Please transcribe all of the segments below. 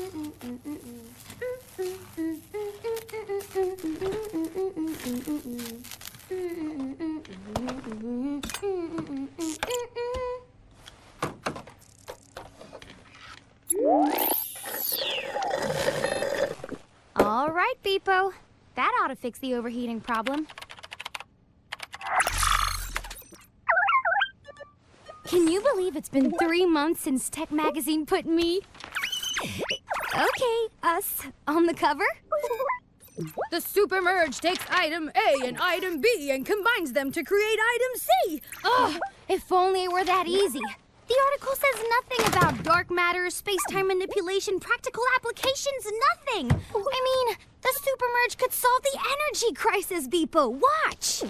All right, Beepo. That ought to fix the overheating problem. Can you believe it's been 3 months since Tech Magazine put me... Okay, us on the cover? The Supermerge takes item A and item B and combines them to create item C. Oh, if only it were that easy. The article says nothing about dark matter, space-time manipulation, practical applications, nothing. I mean, the Supermerge could solve the energy crisis, Beepo. Watch.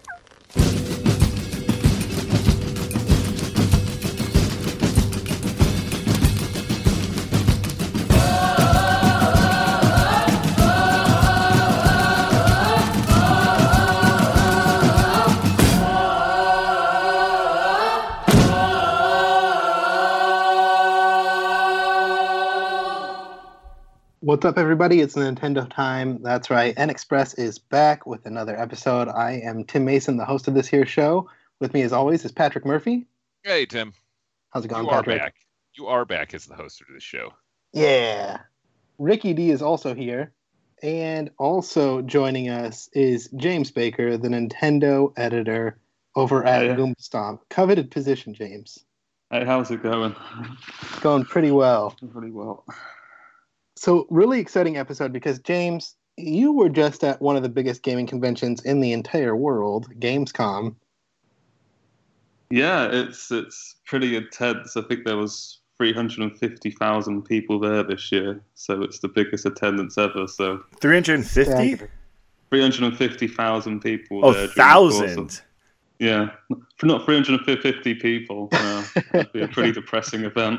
What's up, everybody? It's Nintendo time. That's right. NXpress is back with another episode. I am Tim Mason, the host of this here show. With me, as always, is Patrick Murphy. Hey, Tim. How's it going, You Patrick? are back. You are back as the host of this show. Yeah. Ricky D is also here. And also joining us is James Baker, the Nintendo editor over at Goomstomp. Coveted position, James. Hey, how's it going? Going pretty well. Pretty well. So, really exciting episode because, James, you were just at one of the biggest gaming conventions in the entire world, Gamescom. Yeah, it's pretty intense. I think there was 350,000 people there this year, so it's the biggest attendance ever. So 350? 350,000 people. Oh, there 1,000. Yeah, not 350 people. That'd be a pretty depressing event.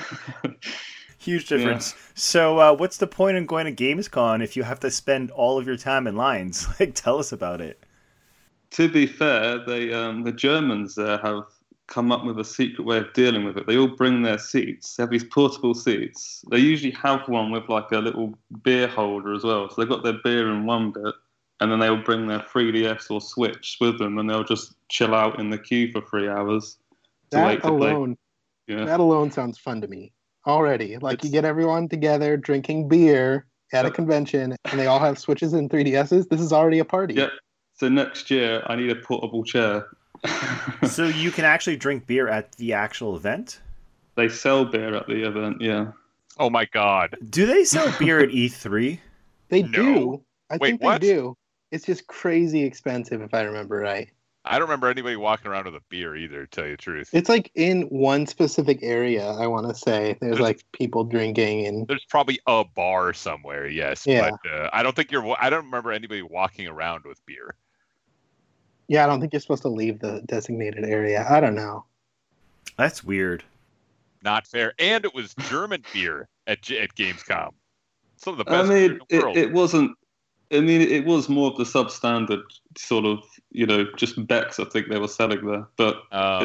Huge difference. Yeah. So what's the point in going to Gamescom if you have to spend all of your time in lines? Like, tell us about it. To be fair, the Germans there have come up with a secret way of dealing with it. They all bring their seats. They have these portable seats. They usually have one with like a little beer holder as well. So they've got their beer in one bit, and then they'll bring their 3DS or Switch with them, and they'll just chill out in the queue for 3 hours. That alone sounds fun to me. Already, you get everyone together drinking beer at a convention, and they all have Switches and 3DSs. This is already a party. Yep. So next year, I need a portable chair. So you can actually drink beer at the actual event? They sell beer at the event, yeah. Oh my God! Do they sell beer at E3? They do. I think they do. It's just crazy expensive, if I remember right. I don't remember anybody walking around with a beer either, to tell you the truth. It's like in one specific area, I want to say. There's like people drinking and... There's probably a bar somewhere, yes. Yeah. But I don't remember anybody walking around with beer. Yeah, I don't think you're supposed to leave the designated area. I don't know. That's weird. Not fair. And it was German beer at Gamescom. Some of the best beer in the world. It wasn't... I mean, it was more of the substandard sort of, just Becks. I think they were selling there, but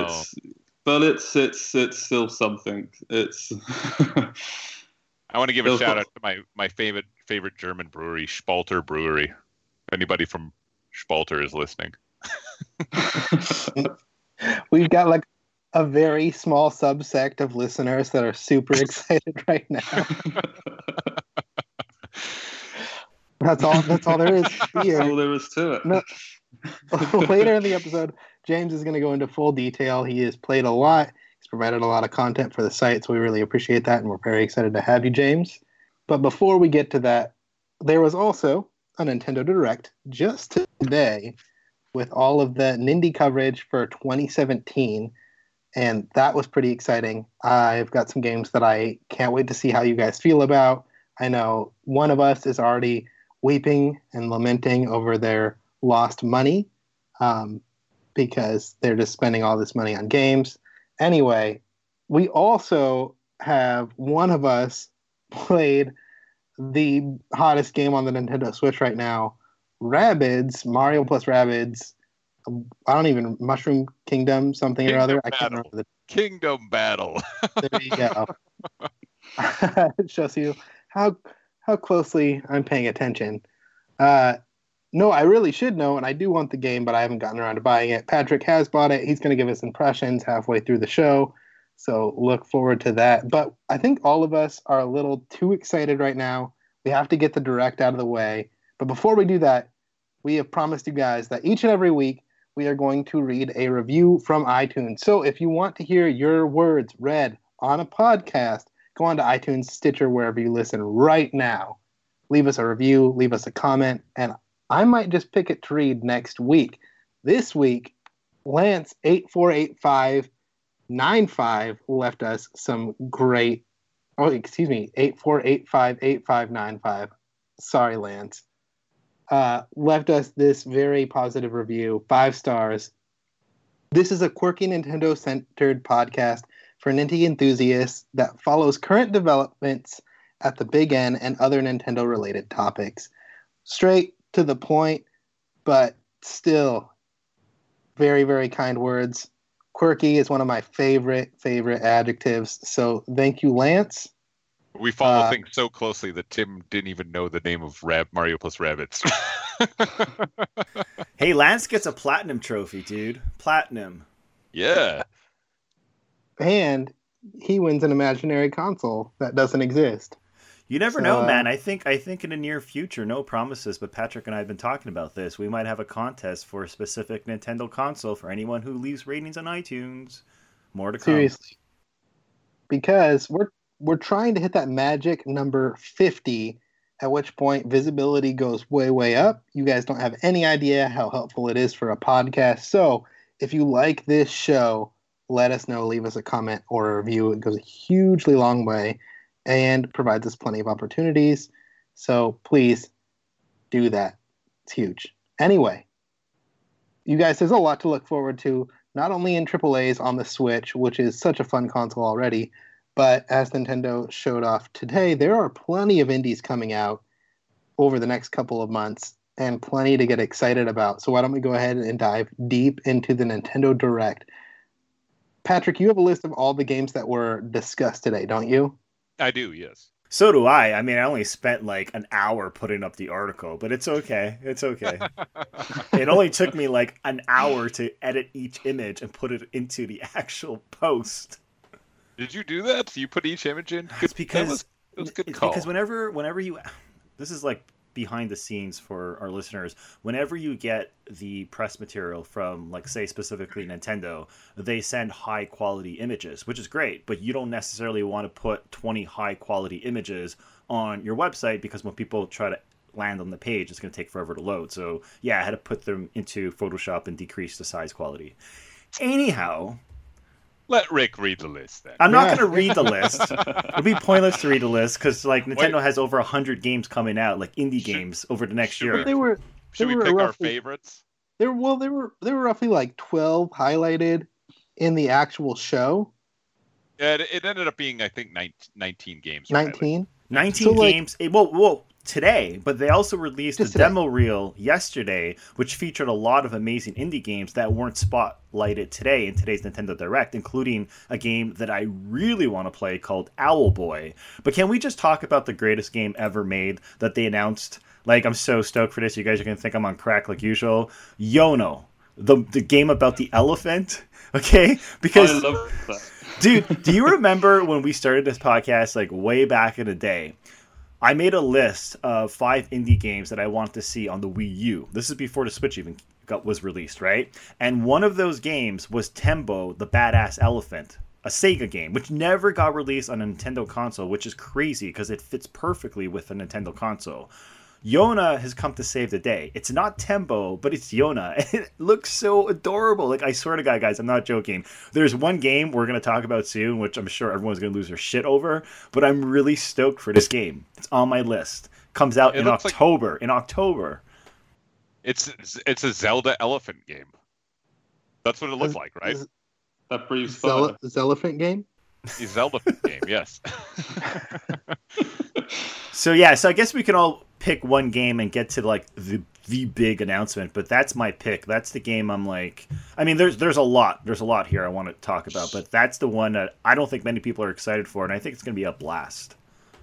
it's still something. It's. I want to give a shout out to my favorite German brewery, Spalter Brewery. If anybody from Spalter is listening. We've got like a very small subsect of listeners that are super excited right now. That's all there is here. That's all there is to it. No. Later in the episode, James is going to go into full detail. He has played a lot. He's provided a lot of content for the site, so we really appreciate that, and we're very excited to have you, James. But before we get to that, there was also a Nintendo Direct just today with all of the Nindy coverage for 2017, and that was pretty exciting. I've got some games that I can't wait to see how you guys feel about. I know one of us is already weeping and lamenting over their lost money because they're just spending all this money on games. Anyway, we also have one of us played the hottest game on the Nintendo Switch right now, Rabbids, Mario plus Rabbids. Mushroom Kingdom, something Kingdom or other. Battle. I can't remember. Kingdom Battle. There you go. It shows you how closely I'm paying attention. No, I really should know, and I do want the game, but I haven't gotten around to buying it. Patrick has bought it. He's going to give us impressions halfway through the show, so look forward to that. But I think all of us are a little too excited right now. We have to get the direct out of the way. But before we do that, we have promised you guys that each and every week we are going to read a review from iTunes. So if you want to hear your words read on a podcast, go on to iTunes, Stitcher, wherever you listen right now. Leave us a review, leave us a comment, and I might just pick it to read next week. This week, Lance848595 left us some great, 84858595. Sorry, Lance. Left us this very positive review, 5 stars. This is a quirky Nintendo-centered podcast for Ninty enthusiasts that follows current developments at the Big N and other Nintendo-related topics. Straight to the point, but still very, very kind words. Quirky is one of my favorite adjectives. So thank you, Lance. We follow things so closely that Tim didn't even know the name of Mario plus Rabbids. Hey, Lance gets a platinum trophy, dude. Platinum. Yeah. And he wins an imaginary console that doesn't exist. You never know, man. I think in the near future, no promises, but Patrick and I have been talking about this. We might have a contest for a specific Nintendo console for anyone who leaves ratings on iTunes. More to come. Seriously. Because we're trying to hit that magic number 50, at which point visibility goes way, way up. You guys don't have any idea how helpful it is for a podcast. So if you like this show, let us know. Leave us a comment or a review. It goes a hugely long way and provides us plenty of opportunities. So please do that. It's huge. Anyway, you guys, there's a lot to look forward to, not only in AAAs on the Switch, which is such a fun console already, but as Nintendo showed off today, there are plenty of indies coming out over the next couple of months and plenty to get excited about. So why don't we go ahead and dive deep into the Nintendo Direct. Patrick, you have a list of all the games that were discussed today, don't you? I do, yes. So do I. I mean, I only spent like an hour putting up the article, but it's okay. It's okay. It only took me like an hour to edit each image and put it into the actual post. Did you do that? You put each image in? It's because that was a good call. Because whenever you, this is like behind the scenes for our listeners. Whenever you get the press material from, like, say specifically Nintendo, they send high quality images, which is great, but you don't necessarily want to put 20 high quality images on your website because when people try to land on the page, it's going to take forever to load. So yeah, I had to put them into Photoshop and decrease the size quality. Anyhow, let Rick read the list then. I'm not going to read the list. It'd be pointless to read the list because, like, Nintendo has over 100 games coming out, like indie games, over the next year. Should we pick our favorites? There were roughly like 12 highlighted in the actual show. Yeah, it ended up being, I think, 19 games. 19? 19 games. Well, today, but they also released a demo reel yesterday, which featured a lot of amazing indie games that weren't spotlighted today in today's Nintendo Direct, including a game that I really want to play called Owlboy. But can we just talk about the greatest game ever made that they announced? Like, I'm so stoked for this. You guys are going to think I'm on crack like usual. Yono, the game about the elephant. Okay? Because, I love that. Dude, do you remember when we started this podcast, like, way back in the day? I made a list of 5 indie games that I want to see on the Wii U. This is before the Switch even was released, right? And one of those games was Tembo, the Badass Elephant, a Sega game, which never got released on a Nintendo console, which is crazy because it fits perfectly with a Nintendo console. Yona has come to save the day. It's not Tembo, but it's Yona. And it looks so adorable. Like, I swear to God, guys, I'm not joking. There's one game we're going to talk about soon, which I'm sure everyone's going to lose their shit over, but I'm really stoked for this game. It's on my list. Comes out in October. In October. It's a Zelda elephant game. That's what it looks like, right? That breathes fire. Elephant game? The Zelda game, yes. So I guess we can all pick one game and get to, like, the big announcement, but that's my pick. That's the game I'm like, I mean, there's a lot here I want to talk about, but that's the one that I don't think many people are excited for, and I think it's going to be a blast.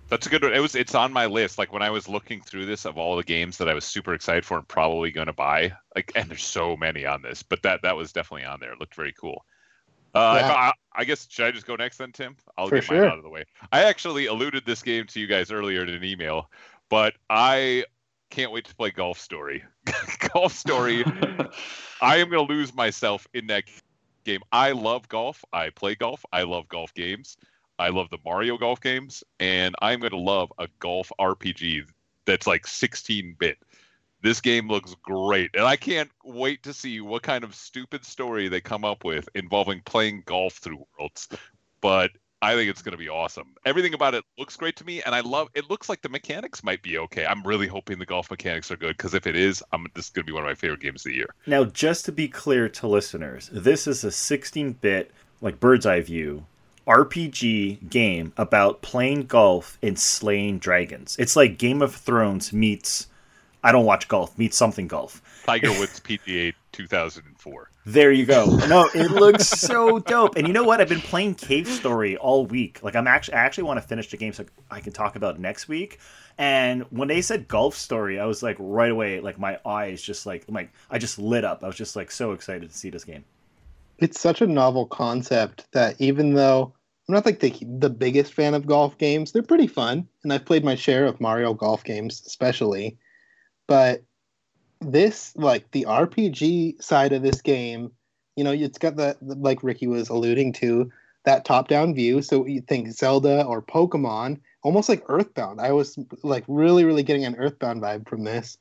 That's a good one. It's on my list. Like when I was looking through this of all the games that I was super excited for and probably going to buy, like, and there's so many on this, but that was definitely on there. It looked very cool. I guess, should I just go next then, Tim? I'll get mine out of the way. I actually alluded this game to you guys earlier in an email, but I can't wait to play Golf Story. Golf Story. I am going to lose myself in that game. I love golf. I play golf. I love golf games. I love the Mario golf games, and I'm going to love a golf RPG that's like 16-bit. This game looks great, and I can't wait to see what kind of stupid story they come up with involving playing golf through worlds. But I think it's going to be awesome. Everything about it looks great to me, and it looks like the mechanics might be okay. I'm really hoping the golf mechanics are good, because if it is, this is going to be one of my favorite games of the year. Now, just to be clear to listeners, this is a 16-bit, like bird's eye view, RPG game about playing golf and slaying dragons. It's like Game of Thrones meets I don't watch golf meets something golf. Tiger Woods PGA 2004. There you go. No, it looks so dope. And you know what? I've been playing Cave Story all week. Like I actually want to finish the game so I can talk about it next week. And when they said Golf Story, I was like right away, like my eyes just like I just lit up. I was just like so excited to see this game. It's such a novel concept that even though I'm not like the biggest fan of golf games, they're pretty fun. And I've played my share of Mario golf games, especially. But this, like the RPG side of this game, you know, it's got the like Ricky was alluding to, that top-down view. So you think Zelda or Pokemon, almost like Earthbound. I was like really, really getting an Earthbound vibe from this.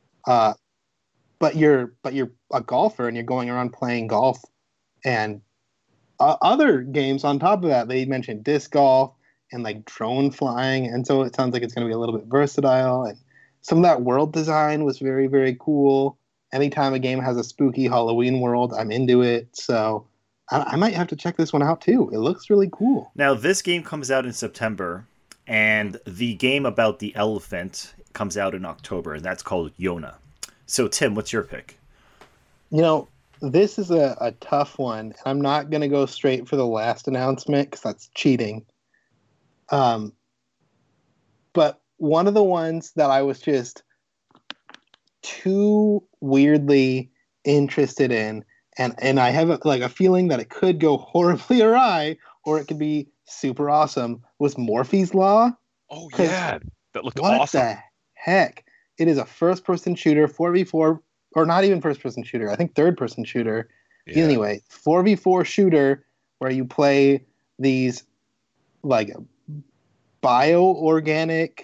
But you're a golfer and you're going around playing golf. And other games on top of that, they mentioned disc golf and like drone flying, and so it sounds like it's going to be a little bit versatile. And some of that world design was very, very cool. Anytime a game has a spooky Halloween world, I'm into it. So I might have to check this one out too. It looks really cool. Now this game comes out in September, and the game about the elephant comes out in October, and that's called Yona. So Tim, what's your pick? You know, this is a tough one. I'm not going to go straight for the last announcement because that's cheating. But one of the ones that I was just too weirdly interested in, and I have a feeling that it could go horribly awry or it could be super awesome, was Morphe's Law. Oh, yeah. That looked awesome. What the heck? It is a first-person shooter, 4v4, or not even first-person shooter. I think third-person shooter. Yeah. Anyway, 4v4 shooter where you play these like bioorganic,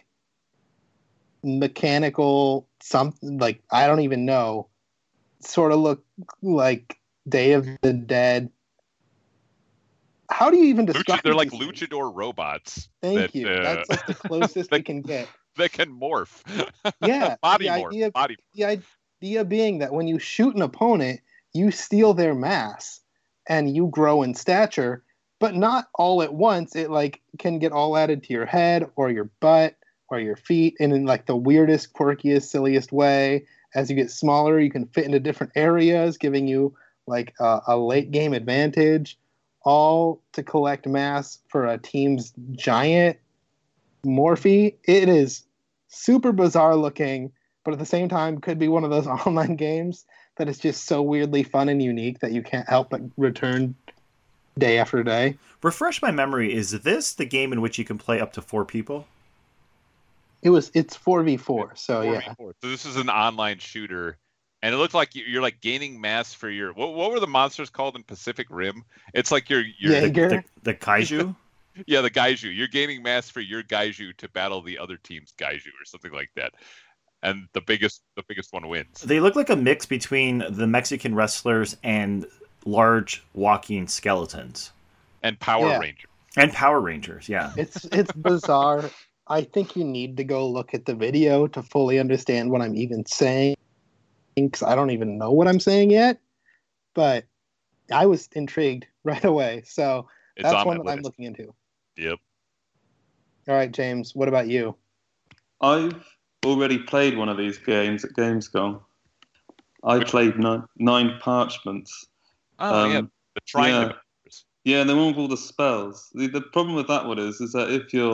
mechanical, something like I don't even know. Sort of look like Day of the Dead. How do you even describe? They're like luchador robots. Thank you. That's like the closest we can get. They can morph. Yeah, body morph. Body. The idea being that when you shoot an opponent, you steal their mass and you grow in stature, but not all at once. It like can get all added to your head or your butt or your feet, and in like the weirdest, quirkiest, silliest way. As you get smaller, you can fit into different areas, giving you like a late game advantage, all to collect mass for a team's giant Morphe. It is super bizarre looking, but at the same time could be one of those online games that is just so weirdly fun and unique that you can't help but return day after day. Refresh my memory, is this the game in which you can play up to 4 people? It's 4v4, so 4v4. Yeah. So this is an online shooter, and it looks like you're like gaining mass for your what were the monsters called in Pacific Rim? It's like your the kaiju. Yeah, the Gaiju. You're gaining mass for your Gaiju to battle the other team's Gaiju or something like that. And the biggest one wins. They look like a mix between the Mexican wrestlers and large walking skeletons. And Power Rangers. And Power Rangers, yeah. It's bizarre. I think you need to go look at the video to fully understand what I'm even saying, because I don't even know what I'm saying yet. But I was intrigued right away. So that's one that I'm looking into. Yep. All right, James, what about you? I've already played one of these games at Gamescom. I played Nine Parchments. Oh, yeah. The Triangle. Yeah, and they won all the spells. The problem with that one is that if you're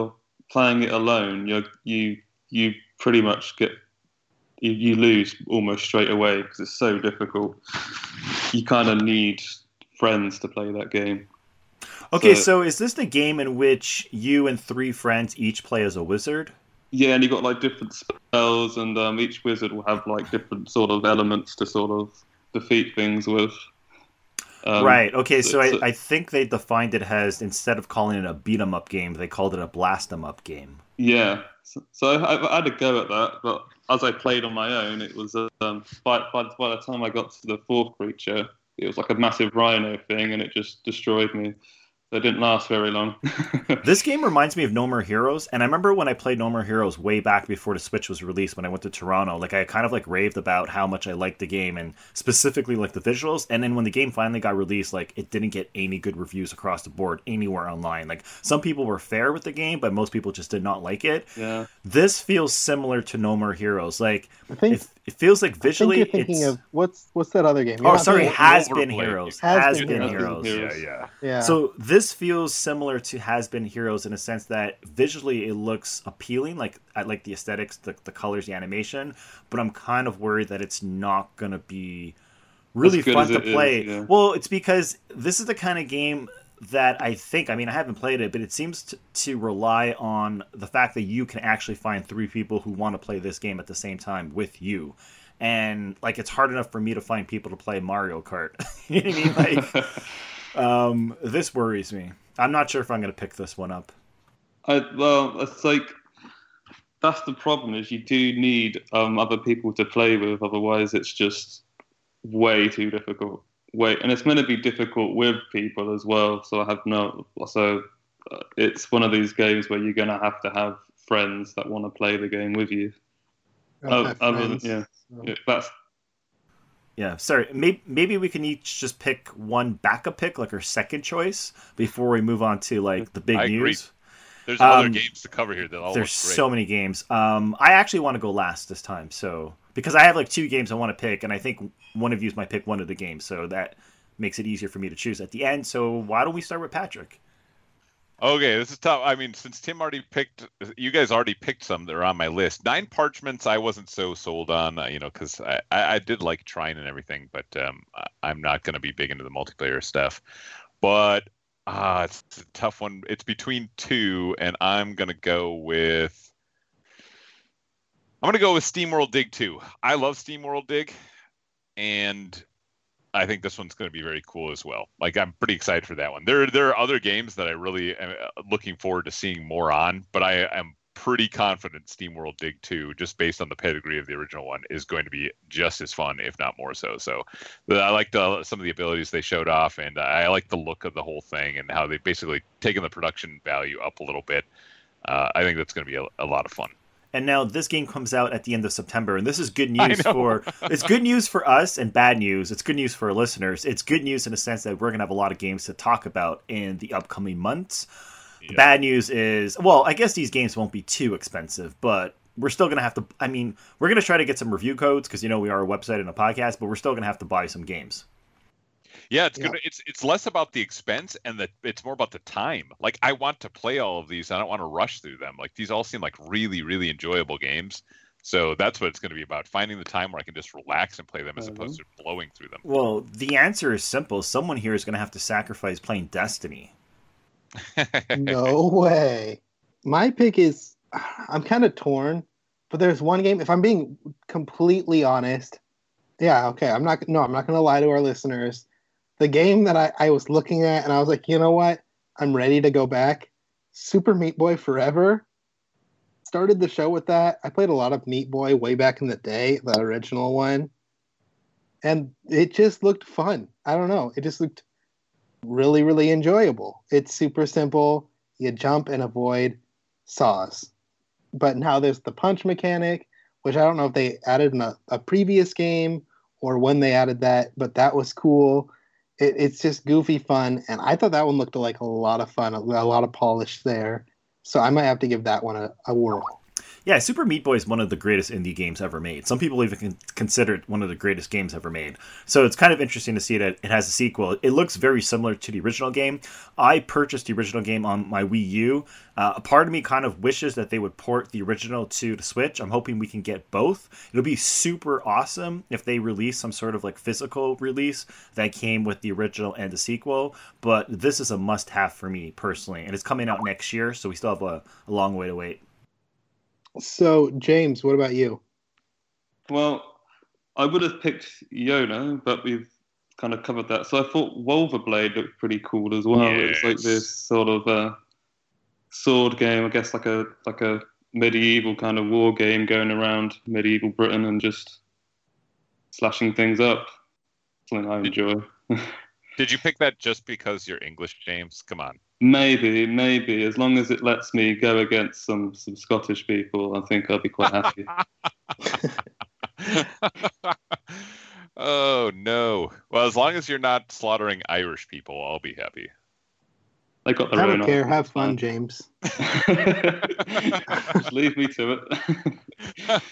playing it alone, you pretty much you lose almost straight away because it's so difficult. You kind of need friends to play that game. Okay, so is this the game in which you and 3 friends each play as a wizard? Yeah, and you got like different spells, and each wizard will have like different sort of elements to sort of defeat things with. Right. Okay. So I think they defined it as, instead of calling it a beat 'em up game, they called it a blast 'em up game. Yeah. So I had a go at that, but as I played on my own, it was by the time I got to the 4th creature, it was like a massive rhino thing, and it just destroyed me. So it didn't last very long. This game reminds me of No More Heroes, and I remember when I played No More Heroes way back before the Switch was released, when I went to Toronto, like I kind of like raved about how much I liked the game, and specifically like the visuals. And then when the game finally got released, like it didn't get any good reviews across the board anywhere online. Like some people were fair with the game, but most people just did not like it. Yeah. This feels similar to No More Heroes. Like I think it feels like visually. I think you're thinking of what's that other game? Oh, sorry, Has Been Overplayed. Heroes. Has Has Been Been Heroes. Heroes. Yeah. So this feels similar to Has Been Heroes in a sense that visually it looks appealing, like I like the aesthetics, the colors, the animation, but I'm kind of worried that it's not going to be really As good fun as to it play. is, yeah. Well, it's because this is the kind of game that I haven't played it, but it seems to rely on the fact that you can actually find 3 people who want to play this game at the same time with you. And like it's hard enough for me to find people to play Mario Kart. You know what I mean? Like this worries me. I'm not sure if I'm going to pick this one up. Well, it's like that's the problem, is you do need other people to play with, otherwise it's just way too difficult. And it's meant to be difficult with people as well. So it's one of these games where you're going to have friends that want to play the game with you. Yeah, sorry. Maybe we can each just pick one backup pick, like our second choice, before we move on to like the big I agree. news. There's other games to cover here that all There's look great. so many games. I actually want to go last this time, so because I have like 2 games I want to pick, and I think one of you might pick one of the games, so that makes it easier for me to choose at the end. So why don't we start with Patrick? Okay, this is tough. I mean, since Tim already picked, you guys already picked some that are on my list. 9 Parchments, I wasn't so sold on, because I did like trying and everything, but I'm not going to be big into the multiplayer stuff. But it's a tough one. It's between 2, and I'm going to go with SteamWorld Dig 2. I love SteamWorld Dig, and I think this one's going to be very cool as well. Like, I'm pretty excited for that one. There are other games that I really am looking forward to seeing more on, but I am pretty confident SteamWorld Dig 2, just based on the pedigree of the original one, is going to be just as fun, if not more so. So I like some of the abilities they showed off, and I like the look of the whole thing and how they've basically taken the production value up a little bit. I think that's going to be a lot of fun. And now this game comes out at the end of September, and this is good news it's good news for us and bad news. It's good news for our listeners. It's good news in the sense that we're going to have a lot of games to talk about in the upcoming months. Yeah. The bad news is, well, I guess these games won't be too expensive, but we're still going to have to, we're going to try to get some review codes because, we are a website and a podcast, but we're still going to have to buy some games. Yeah, it's less about the expense and it's more about the time. Like, I want to play all of these. I don't want to rush through them. Like, these all seem like really, really enjoyable games. So that's what it's going to be about, finding the time where I can just relax and play them as opposed to blowing through them. Well, the answer is simple. Someone here is going to have to sacrifice playing Destiny. No way. My pick is, I'm kind of torn, but there's one game, if I'm being completely honest, I'm not going to lie to our listeners. The game that I was looking at and I was like, you know what? I'm ready to go back. Super Meat Boy Forever. Started the show with that. I played a lot of Meat Boy way back in the day, the original one. And it just looked fun. I don't know. It just looked really, really enjoyable. It's super simple. You jump and avoid saws. But now there's the punch mechanic, which I don't know if they added in a previous game or when they added that, but that was cool. It's just goofy fun, and I thought that one looked like a lot of fun, a lot of polish there. So I might have to give that one a whirl. Yeah, Super Meat Boy is one of the greatest indie games ever made. Some people even consider it one of the greatest games ever made. So it's kind of interesting to see that it has a sequel. It looks very similar to the original game. I purchased the original game on my Wii U. A part of me kind of wishes that they would port the original to the Switch. I'm hoping we can get both. It'll be super awesome if they release some sort of like physical release that came with the original and the sequel. But this is a must-have for me personally. And it's coming out next year, so we still have a long way to wait. So, James, what about you? Well, I would have picked Yono, but we've kind of covered that. So I thought Wolverblade looked pretty cool as well. Yes. It's like this sort of sword game, I guess, like a medieval kind of war game going around medieval Britain and just slashing things up. Something I enjoy. Did you pick that just because you're English, James? Come on. Maybe. As long as it lets me go against some Scottish people, I think I'll be quite happy. Oh, no. Well, as long as you're not slaughtering Irish people, I'll be happy. They got their I own. don't care. Have fun, James. Just leave me to it.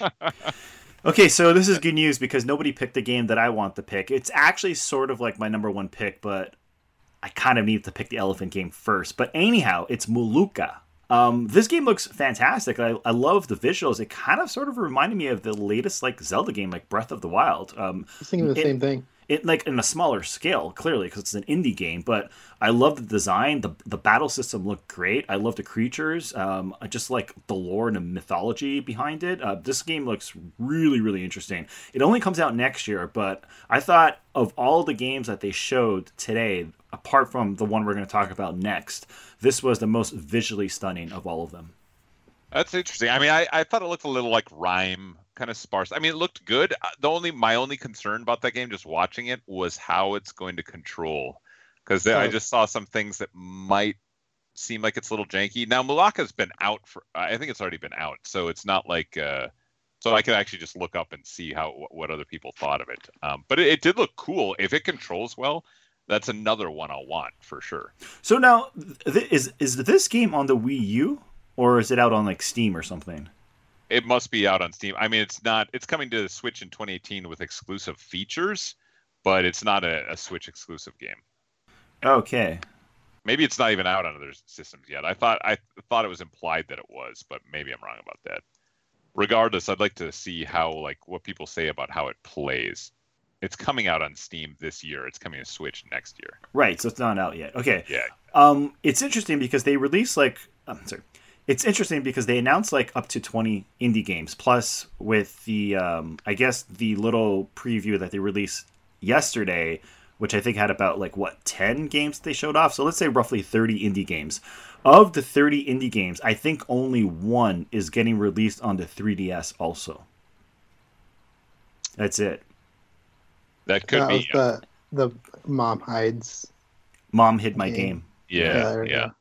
Okay, so this is good news because nobody picked the game that I want to pick. It's actually sort of like my number one pick, but I kind of need to pick the elephant game first. But anyhow, it's Muluka. This game looks fantastic. I love the visuals. It kind of sort of reminded me of the latest like Zelda game, like Breath of the Wild. I was thinking the same thing. It like in a smaller scale, clearly, because it's an indie game. But I love the design. The battle system looked great. I love the creatures. I just like the lore and the mythology behind it. This game looks really, really interesting. It only comes out next year, but I thought of all the games that they showed today, apart from the one we're going to talk about next, this was the most visually stunning of all of them. That's interesting. I mean, I thought it looked a little like Rime, kind of sparse. I mean, it looked good. My only concern about that game, just watching it, was how it's going to control. Because I just saw some things that might seem like it's a little janky. Now, Mulaka's been out for, I think it's already been out, so it's not like, so I could actually just look up and see what other people thought of it. But it did look cool. If it controls well, that's another one I'll want for sure. So now, is this game on the Wii U? Or is it out on like Steam or something? It must be out on Steam. I mean, it's not. It's coming to the Switch in 2018 with exclusive features, but it's not a Switch exclusive game. Okay. Maybe it's not even out on other systems yet. I thought it was implied that it was, but maybe I'm wrong about that. Regardless, I'd like to see what people say about how it plays. It's coming out on Steam this year. It's coming to Switch next year. Right, so it's not out yet. Okay. Yeah. It's interesting because they released It's interesting because they announced like up to 20 indie games, plus with the, I guess, the little preview that they released yesterday, which I think had about 10 games they showed off. So let's say roughly 30 indie games. Of the 30 indie games, I think only one is getting released on the 3DS also. That's it. That could be the Mom Hides. Mom hid my game. Yeah.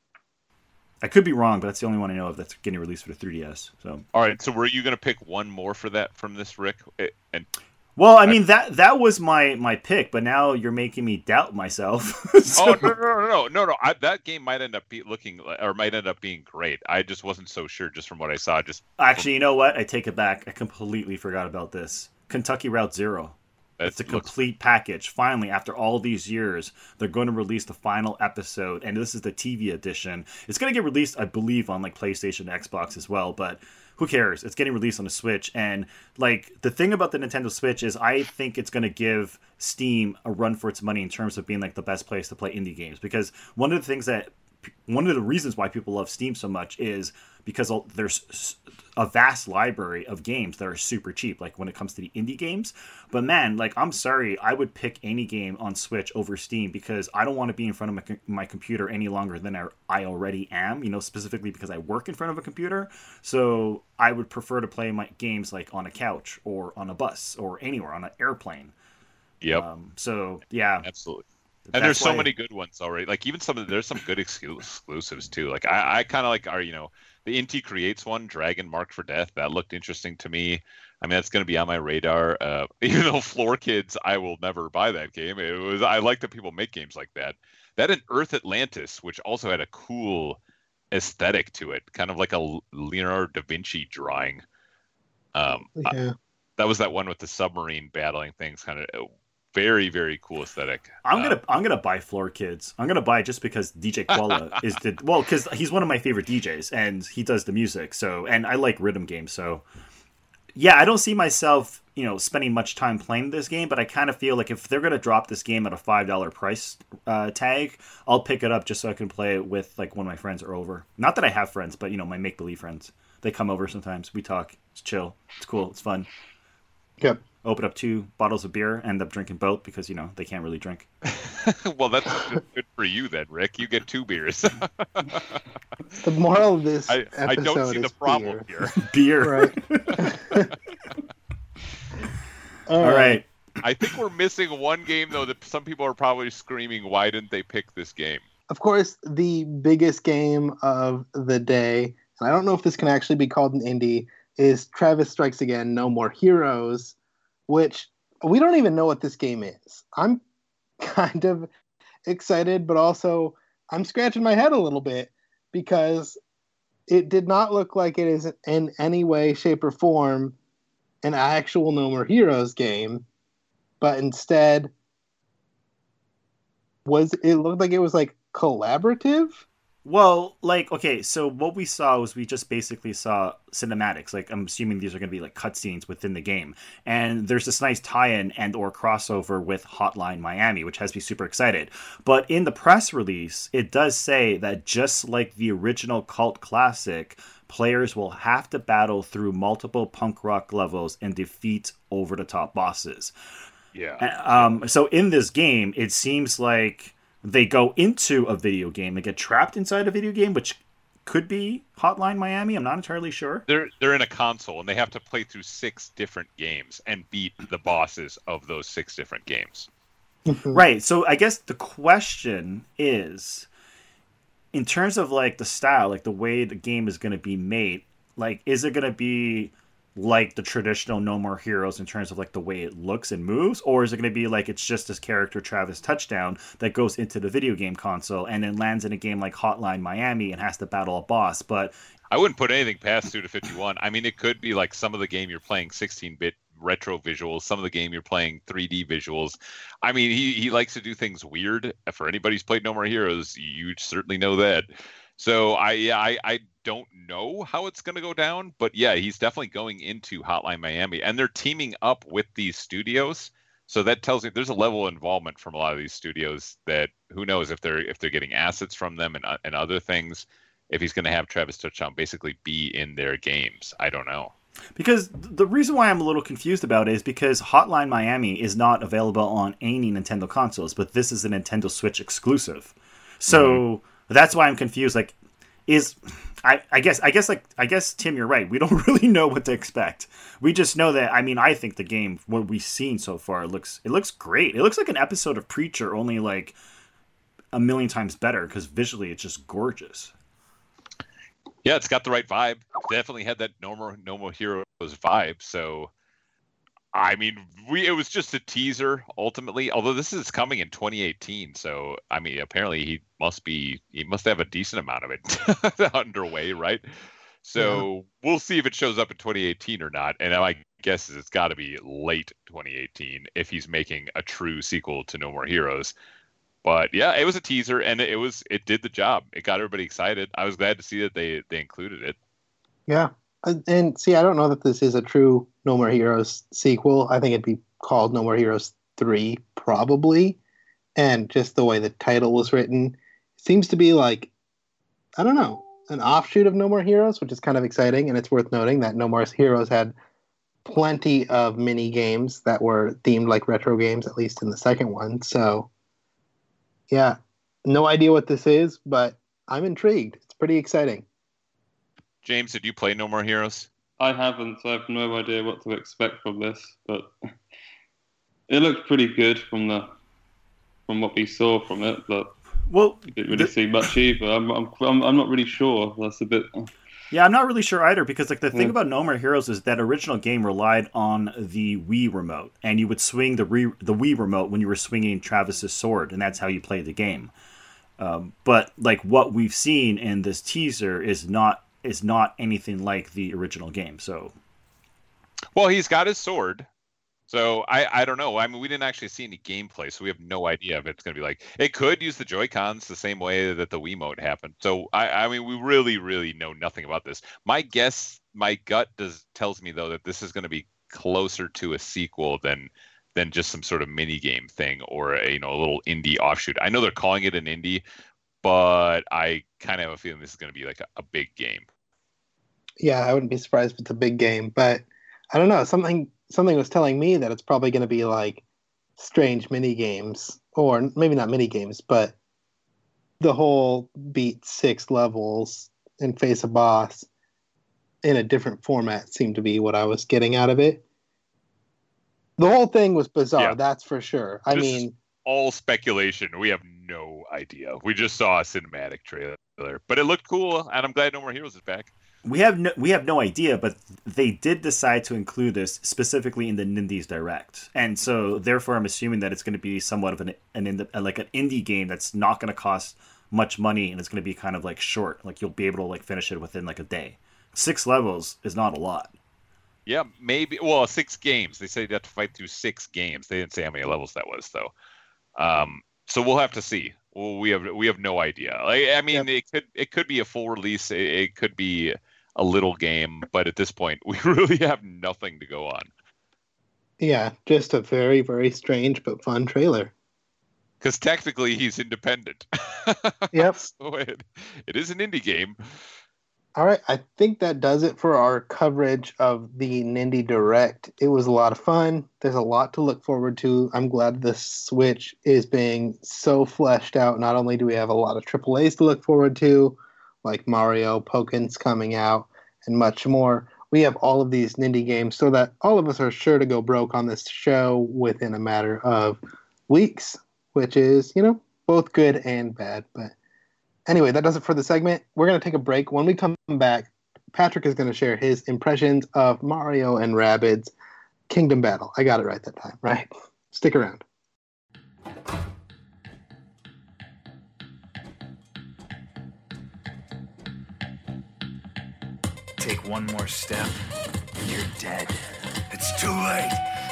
I could be wrong, but that's the only one I know of that's getting released for the 3DS. So, all right. So, were you going to pick one more for that from this, Rick? Well, I mean that was my pick, but now you're making me doubt myself. So... Oh no! That game might end up being great. I just wasn't so sure just from what I saw. You know what? I take it back. I completely forgot about this. Kentucky Route Zero. It's a complete package. Finally, after all these years, they're going to release the final episode, and this is the TV edition. It's going to get released, I believe, on PlayStation, Xbox as well, but who cares? It's getting released on the Switch, and the thing about the Nintendo Switch is I think it's going to give Steam a run for its money in terms of being the best place to play indie games, because one of the reasons why people love Steam so much is because there's a vast library of games that are super cheap, when it comes to the indie games. But man, I'm sorry, I would pick any game on Switch over Steam because I don't want to be in front of my computer any longer than I already am, specifically because I work in front of a computer. So I would prefer to play my games on a couch or on a bus or anywhere, on an airplane. Yep. So, yeah. Absolutely. And there's so many good ones already. Even there's some good exclusives too. I kind of the Inti Creates one, Dragon Marked for Death. That looked interesting to me. I mean, that's going to be on my radar. Even though Floor Kids, I will never buy that game. I like that people make games like that. That and Earth Atlantis, which also had a cool aesthetic to it, kind of like a Leonardo da Vinci drawing. Yeah. That was that one with the submarine battling things, kind of very, very cool aesthetic. I'm gonna buy Floor Kids. I'm gonna buy it just because DJ Koala because he's one of my favorite DJs and he does the music. So, and I like rhythm games. So, yeah, I don't see myself, spending much time playing this game, but I kind of feel like if they're gonna drop this game at a $5 price tag, I'll pick it up just so I can play it with like one of my friends or over. Not that I have friends, but my make believe friends. They come over sometimes. We talk. It's chill. It's cool. It's fun. Yep. Open up 2 bottles of beer, end up drinking both because, they can't really drink. Well, that's good for you then, Rick. You get 2 beers. The moral of this I don't see the problem beer. here. Beer. Right. All right. I think we're missing one game, though, that some people are probably screaming, why didn't they pick this game? Of course, the biggest game of the day, and I don't know if this can actually be called an indie, is Travis Strikes Again, No More Heroes, which we don't even know what this game is. I'm kind of excited, but also I'm scratching my head a little bit because it did not look like it is in any way, shape, or form an actual No More Heroes game, but instead it looked like it was like collaborative. Well, okay, so what we saw was we just basically saw cinematics. Like, I'm assuming these are going to be like cutscenes within the game. And there's this nice tie-in and or crossover with Hotline Miami, which has me super excited. But in the press release, it does say that just like the original cult classic, players will have to battle through multiple punk rock levels and defeat over-the-top bosses. Yeah. So in this game, it seems like they go into a video game. They get trapped inside a video game, which could be Hotline Miami. I'm not entirely sure. They're in a console, and they have to play through 6 different games and beat the bosses of those 6 different games. Right. So I guess the question is, in terms of like the style, like the way the game is going to be made, like is it going to be like the traditional No More Heroes in terms of like the way it looks and moves, or is it going to be like it's just this character Travis Touchdown that goes into the video game console and then lands in a game like Hotline Miami and has to battle a boss? But I wouldn't put anything past Suda51. I mean, it could be like some of the game you're playing 16-bit retro visuals, some of the game you're playing 3D visuals. I mean, he likes to do things weird. For anybody who's played No More Heroes, you certainly know that. So I don't know how it's going to go down, but yeah, he's definitely going into Hotline Miami, and they're teaming up with these studios. So that tells me there's a level of involvement from a lot of these studios that who knows if they're getting assets from them and other things. If he's going to have Travis Touchdown basically be in their games, I don't know. Because the reason why I'm a little confused about it is because Hotline Miami is not available on any Nintendo consoles, but this is a Nintendo Switch exclusive. So that's why I'm confused. Like, I guess Tim, you're right. We don't really know what to expect. We just know that. I mean, I think the game, what we've seen so far, it looks great. It looks like an episode of Preacher, only like a million times better because visually it's just gorgeous. Yeah, it's got the right vibe. Definitely had that No More Heroes vibe. So, I mean, it was just a teaser ultimately. Although this is coming in 2018, so I mean, apparently he must have a decent amount of it underway, right? So We'll see if it shows up in 2018 or not. And my guess is it's got to be late 2018 if he's making a true sequel to No More Heroes. But yeah, it was a teaser, and it did the job. It got everybody excited. I was glad to see that they included it. Yeah. And see, I don't know that this is a true No More Heroes sequel. I think it'd be called No More Heroes 3, probably. And just the way the title was written seems to be like, I don't know, an offshoot of No More Heroes, which is kind of exciting. And it's worth noting that No More Heroes had plenty of mini games that were themed like retro games, at least in the second one. So, yeah, no idea what this is, but I'm intrigued. It's pretty exciting. James, did you play No More Heroes? I haven't, so I have no idea what to expect from this. But it looked pretty good from what we saw from it. But I didn't really see much either. I'm not really sure. That's a bit. Yeah, I'm not really sure either because like the thing about No More Heroes is that original game relied on the Wii remote, and you would swing the Wii remote when you were swinging Travis's sword, and that's how you played the game. But like what we've seen in this teaser is not anything like the original game. So, well, he's got his sword. So I don't know. I mean, we didn't actually see any gameplay, so we have no idea if it's going to be like. It could use the Joy-Cons the same way that the Wiimote happened. So I mean, we really know nothing about this. My gut tells me though that this is going to be closer to a sequel than just some sort of mini game thing or a little indie offshoot. I know they're calling it an indie, but I kind of have a feeling this is going to be like a big game. Yeah, I wouldn't be surprised if it's a big game, but I don't know. Something was telling me that it's probably going to be like strange mini games, or maybe not mini games, but the whole beat 6 levels and face a boss in a different format seemed to be what I was getting out of it. The whole thing was bizarre, that's for sure. I mean, all speculation. We have no idea. We just saw a cinematic trailer, but it looked cool, and I'm glad No More Heroes is back. We have no idea, but they did decide to include this specifically in the Nindies Direct, and so therefore I'm assuming that it's going to be somewhat of an indie game that's not going to cost much money, and it's going to be kind of like short. Like you'll be able to like finish it within like a day. 6 levels is not a lot. Yeah, maybe. Well, 6 games. They said you have to fight through 6 games. They didn't say how many levels that was, though. So we'll have to see. Well, we have no idea. Like, I mean, it could be a full release. It could be a little game, but at this point, we really have nothing to go on. Yeah, just a very, very strange but fun trailer. Because technically, he's independent. Yep. So it is an indie game. All right, I think that does it for our coverage of the Nindy Direct. It was a lot of fun. There's a lot to look forward to. I'm glad the Switch is being so fleshed out. Not only do we have a lot of AAAs to look forward to, like Mario, Pokémon's coming out, and much more. We have all of these Nindy games so that all of us are sure to go broke on this show within a matter of weeks, which is, both good and bad, but... Anyway, that does it for the segment. We're going to take a break. When we come back, Patrick is going to share his impressions of Mario and Rabbids Kingdom Battle. I got it right that time, right? Stick around. Take one more step, and you're dead. It's too late.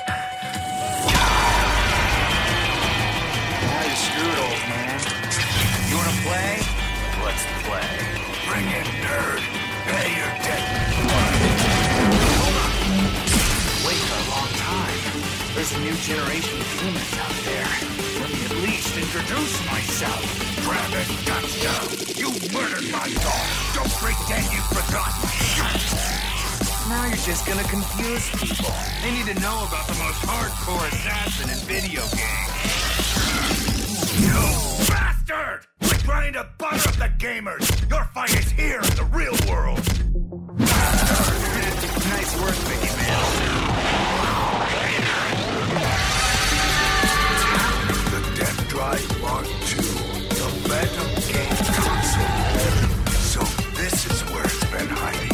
Now you're screwed, old man. You want to play? Let's play. Bring it, nerd. Pay your debt. Hold on. Wait a long time. There's a new generation of humans out there. Let me at least introduce myself. Rabbit, gotcha. You murdered my dog. Don't pretend you forgot. Now you're just gonna confuse people. They need to know about the most hardcore assassin in video games. You bastard! Quit trying to butter up the gamers! Your fight is here in the real world! Nice work, Mickey Mouse. The Death Drive Mark II, the Phantom Game console. So this is where it's been hiding.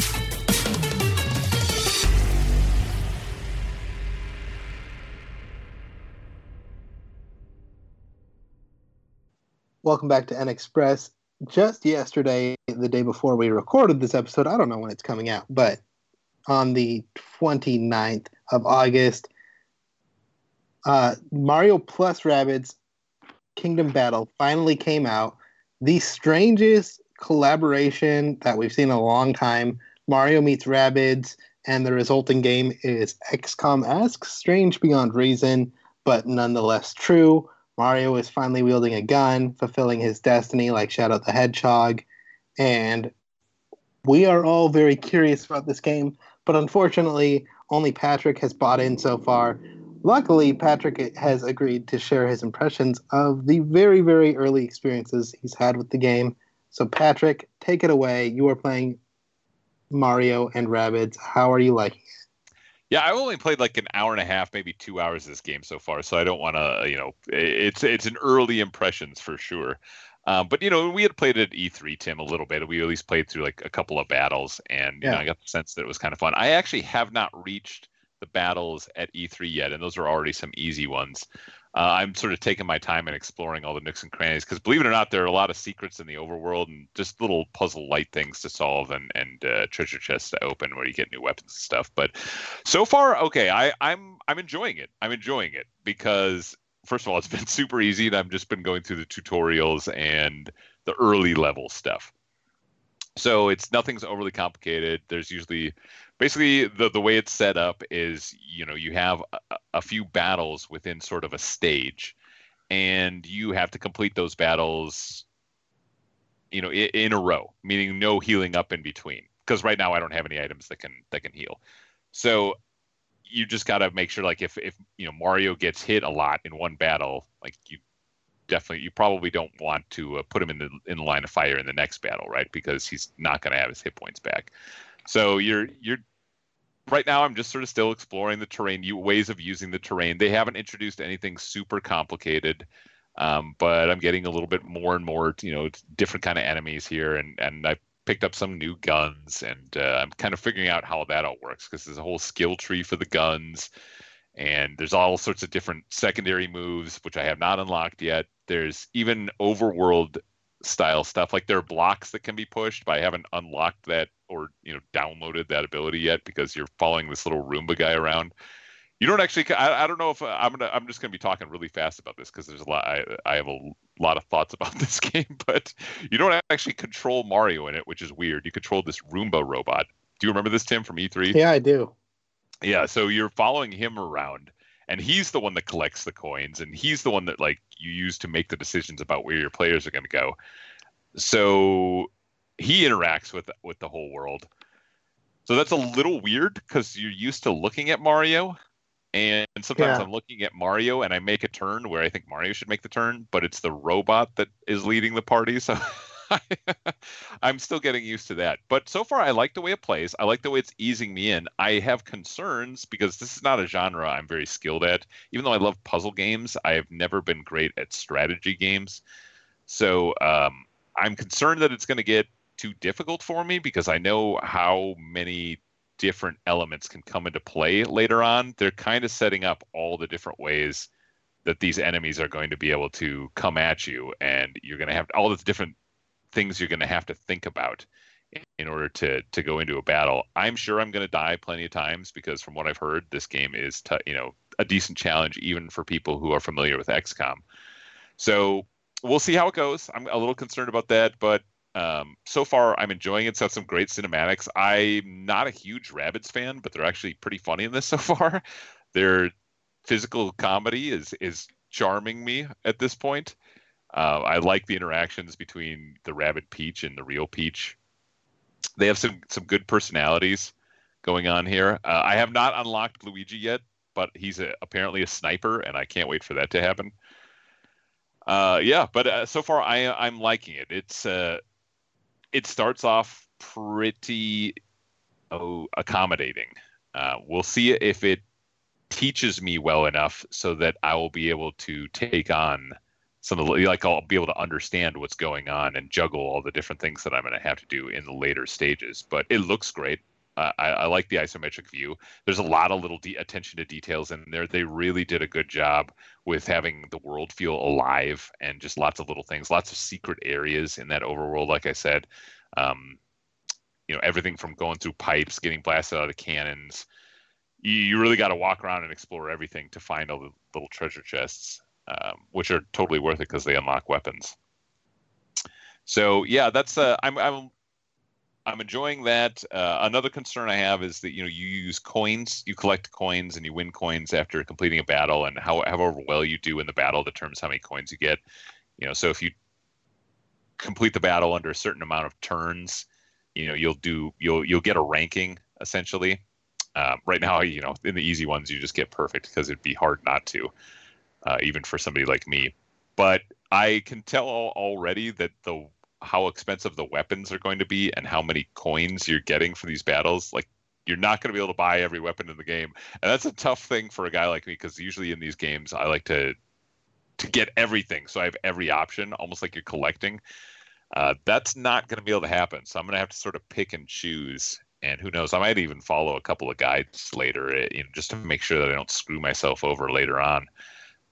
Welcome back to NExpress. Just yesterday, the day before we recorded this episode, I don't know when it's coming out, but on the 29th of August, Mario plus Rabbids Kingdom Battle finally came out. The strangest collaboration that we've seen in a long time. Mario meets Rabbids, and the resulting game is XCOM-esque, strange beyond reason, but nonetheless true. Mario is finally wielding a gun, fulfilling his destiny like Shadow the Hedgehog, and we are all very curious about this game, but unfortunately, only Patrick has bought in so far. Luckily, Patrick has agreed to share his impressions of the very, very early experiences he's had with the game. So Patrick, take it away. You are playing Mario and Rabbids. How are you liking it? Yeah, I've only played like an hour and a half, maybe 2 hours of this game so far, so I don't want to, it's an early impressions for sure. But, we had played it at E3, Tim, a little bit. We at least played through like a couple of battles, and I got the sense that it was kind of fun. I actually have not reached the battles at E3 yet, and those are already some easy ones. I'm sort of taking my time and exploring all the nooks and crannies because, believe it or not, there are a lot of secrets in the overworld and just little puzzle light things to solve and treasure chests to open where you get new weapons and stuff. But so far, okay, I'm enjoying it. I'm enjoying it because, first of all, it's been super easy, and I've just been going through the tutorials and the early level stuff. So nothing's overly complicated. There's usually, basically, the way it's set up is, you have a few battles within sort of a stage, and you have to complete those battles, in a row, meaning no healing up in between. Because right now I don't have any items that can heal. So you just got to make sure, like, if Mario gets hit a lot in one battle, like you probably don't want to put him in the line of fire in the next battle, right? Because he's not going to have his hit points back. So you're right now. I'm just sort of still exploring the terrain, ways of using the terrain. They haven't introduced anything super complicated, but I'm getting a little bit more and more, different kind of enemies here, and I picked up some new guns, and I'm kind of figuring out how that all works because there's a whole skill tree for the guns. And there's all sorts of different secondary moves, which I have not unlocked yet. There's even overworld style stuff. Like there are blocks that can be pushed, but I haven't unlocked that or, downloaded that ability yet because you're following this little Roomba guy around. You don't actually, I don't know if I'm just going to be talking really fast about this because there's a lot, I have a lot of thoughts about this game, but you don't actually control Mario in it, which is weird. You control this Roomba robot. Do you remember this, Tim, from E3? Yeah, I do. Yeah, so you're following him around, and he's the one that collects the coins, and he's the one that, like, you use to make the decisions about where your players are going to go. So he interacts with the whole world. So that's a little weird because you're used to looking at Mario, and sometimes I'm looking at Mario and I make a turn where I think Mario should make the turn, but it's the robot that is leading the party. So I'm still getting used to that. But so far, I like the way it plays. I like the way it's easing me in. I have concerns because this is not a genre I'm very skilled at. Even though I love puzzle games, I have never been great at strategy games. So I'm concerned that it's going to get too difficult for me because I know how many different elements can come into play later on. They're kind of setting up all the different ways that these enemies are going to be able to come at you, and you're going to have all the different things you're going to have to think about in order to go into a battle. I'm sure I'm going to die plenty of times because from what I've heard, this game is a decent challenge even for people who are familiar with XCOM. So we'll see how it goes. I'm a little concerned about that, but so far I'm enjoying it. It's got some great cinematics. I'm not a huge Rabbids fan, but they're actually pretty funny in this so far. Their physical comedy is charming me at this point. I like the interactions between the Rabbid Peach and the real Peach. They have some good personalities going on here. I have not unlocked Luigi yet, but he's apparently a sniper, and I can't wait for that to happen. But so far I'm liking it. It starts off pretty accommodating. We'll see if it teaches me well enough so that I will be able to take on some of the, like, I'll be able to understand what's going on and juggle all the different things that I'm going to have to do in the later stages. But it looks great. I like the isometric view. There's a lot of little attention to details in there. They really did a good job with having the world feel alive and just lots of little things, lots of secret areas in that overworld. Like I said, everything from going through pipes, getting blasted out of cannons. You really got to walk around and explore everything to find all the little treasure chests, which are totally worth it because they unlock weapons. So yeah, that's I'm enjoying that. Another concern I have is that you use coins, you collect coins, and you win coins after completing a battle, and however well you do in the battle determines how many coins you get. So if you complete the battle under a certain amount of turns, you'll get a ranking essentially. Right now, in the easy ones, you just get perfect because it'd be hard not to, even for somebody like me. But I can tell already that how expensive the weapons are going to be and how many coins you're getting for these battles. Like, you're not going to be able to buy every weapon in the game. And that's a tough thing for a guy like me, because usually in these games, I like to get everything. So I have every option, almost like you're collecting. That's not going to be able to happen. So I'm going to have to sort of pick and choose. And who knows, I might even follow a couple of guides later, just to make sure that I don't screw myself over later on.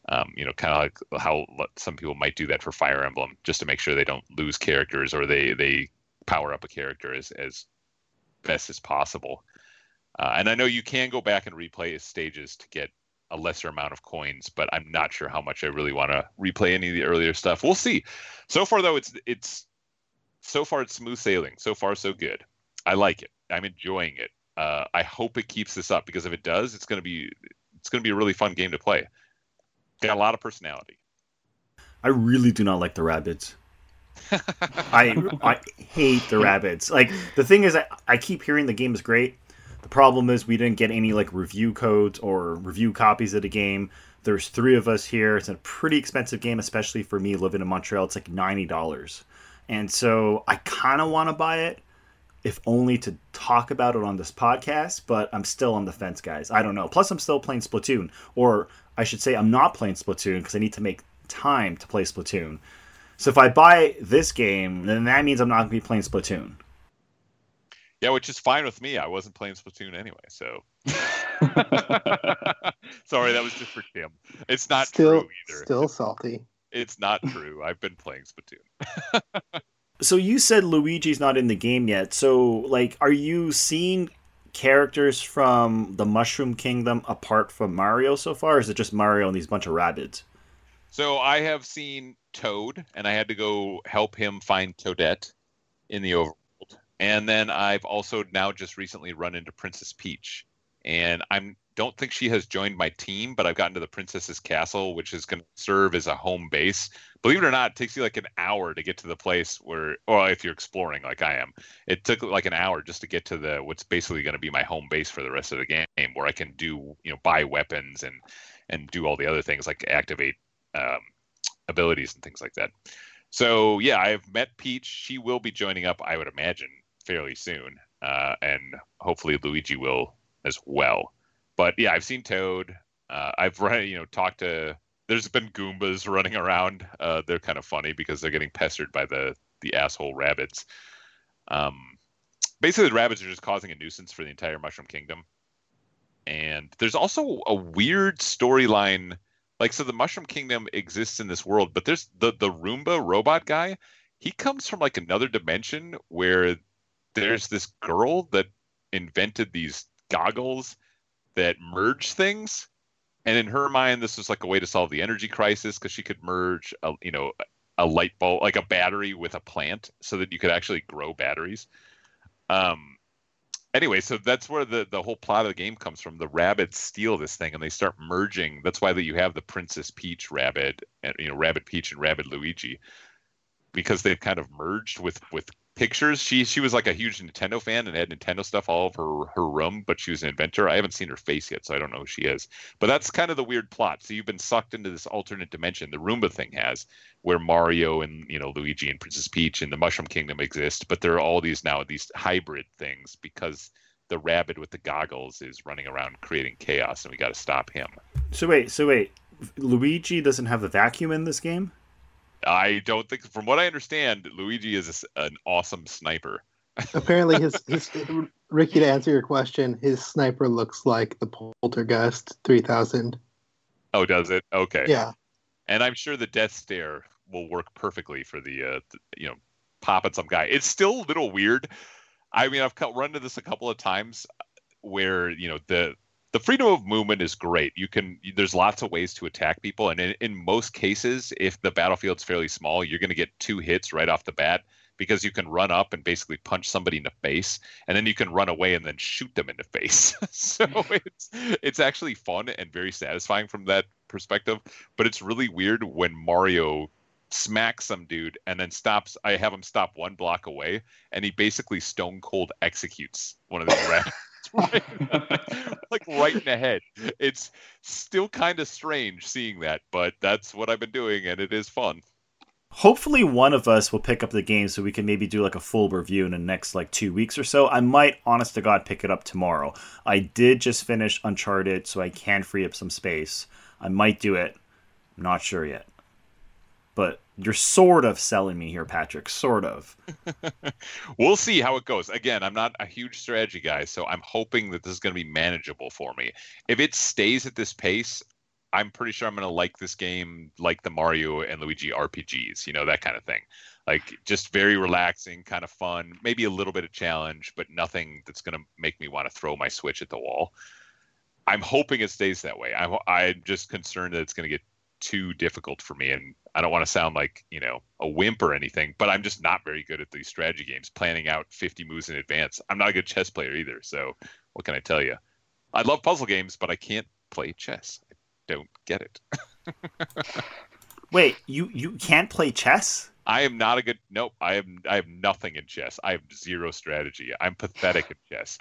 Kind of like how some people might do that for Fire Emblem, just to make sure they don't lose characters or they power up a character as best as possible. And I know you can go back and replay stages to get a lesser amount of coins, but I'm not sure how much I really want to replay any of the earlier stuff. We'll see. So far, though, it's smooth sailing. So far, so good. I like it. I'm enjoying it. I hope it keeps this up, because if it does, it's going to be a really fun game to play. Got a lot of personality. I really do not like the rabbits. I hate the rabbits. Like, the thing is, I keep hearing the game is great. The problem is we didn't get any like review codes or review copies of the game. There's 3 of us here. It's a pretty expensive game, especially for me living in Montreal. It's like $90. And so I kind of want to buy it, if only to talk about it on this podcast, but I'm still on the fence, guys. I don't know. Plus, I'm still playing Splatoon. Or I should say I'm not playing Splatoon because I need to make time to play Splatoon. So if I buy this game, then that means I'm not going to be playing Splatoon. Yeah, which is fine with me. I wasn't playing Splatoon anyway, so. Sorry, that was just for Tim. It's not true either. Still salty. It's not true. I've been playing Splatoon. So you said Luigi's not in the game yet. So, like, are you seeing characters from the Mushroom Kingdom apart from Mario so far? Or is it just Mario and these bunch of rabbits? So I have seen Toad, and I had to go help him find Toadette in the overworld. And then I've also now just recently run into Princess Peach. And I don't think she has joined my team, but I've gotten to the princess's castle, which is going to serve as a home base. Believe it or not, it takes you like an hour to get to the place where, or if you're exploring like I am, it took like an hour just to get to what's basically going to be my home base for the rest of the game, where I can do, buy weapons and do all the other things like activate abilities and things like that. So yeah, I've met Peach. She will be joining up, I would imagine, fairly soon, and hopefully Luigi will as well. But yeah, I've seen Toad. I've talked to. There's been Goombas running around. They're kind of funny because they're getting pestered by the asshole rabbits. Basically, the rabbits are just causing a nuisance for the entire Mushroom Kingdom. And there's also a weird storyline. Like, so the Mushroom Kingdom exists in this world, but there's the Roomba robot guy. He comes from like another dimension where there's this girl that invented these goggles that merge things. And in her mind, this was like a way to solve the energy crisis, because she could merge a light bulb, like a battery, with a plant so that you could actually grow batteries. Anyway, so that's where the whole plot of the game comes from. The rabbits steal this thing and they start merging. That's why you have the Princess Peach rabbit, and Rabbit Peach and Rabbit Luigi, because they've kind of merged with pictures. She was like a huge Nintendo fan and had Nintendo stuff all over her room, but she was an inventor. I haven't seen her face yet, so I don't know who she is. But that's kind of the weird plot. So you've been sucked into this alternate dimension, the Roomba thing has, where Mario and Luigi and Princess Peach and the Mushroom Kingdom exist, but there are all these hybrid things because the rabbit with the goggles is running around creating chaos, and we got to stop him. So wait, Luigi doesn't have a vacuum in this game? I don't think, from what I understand, Luigi is an awesome sniper. Apparently, his Ricky, to answer your question, his sniper looks like the Poltergeist 3000. Oh, does it? Okay. Yeah. And I'm sure the Death Stare will work perfectly for the popping some guy. It's still a little weird. I mean, I've run into this a couple of times where the freedom of movement is great. There's lots of ways to attack people, and in most cases, if the battlefield's fairly small, you're going to get 2 hits right off the bat, because you can run up and basically punch somebody in the face, and then you can run away and then shoot them in the face. So it's actually fun and very satisfying from that perspective. But it's really weird when Mario smacks some dude and then stops. I have him stop 1 block away, and he basically stone cold executes one of these rabbits. Like right in the head. It's still kind of strange seeing that, but that's what I've been doing, and it is fun. Hopefully one of us will pick up the game so we can maybe do like a full review in the next 2 weeks or so. I might, honest to God, pick it up tomorrow. I did just finish Uncharted, so I can free up some space. I might do it. I'm not sure yet. But you're sort of selling me here, Patrick. Sort of. We'll see how it goes. Again, I'm not a huge strategy guy, so I'm hoping that this is going to be manageable for me. If it stays at this pace, I'm pretty sure I'm going to like this game like the Mario and Luigi RPGs, that kind of thing. Like just very relaxing, kind of fun, maybe a little bit of challenge, but nothing that's going to make me want to throw my Switch at the wall. I'm hoping it stays that way. I'm just concerned that it's going to get too difficult for me, and I don't want to sound like a wimp or anything, but I'm just not very good at these strategy games, planning out 50 moves in advance. I'm not a good chess player either, so what can I tell you? I love puzzle games, but I can't play chess. I don't get it. Wait, you can't play chess? I am not a good. Nope. I have nothing in chess. I have zero strategy. I'm pathetic at chess.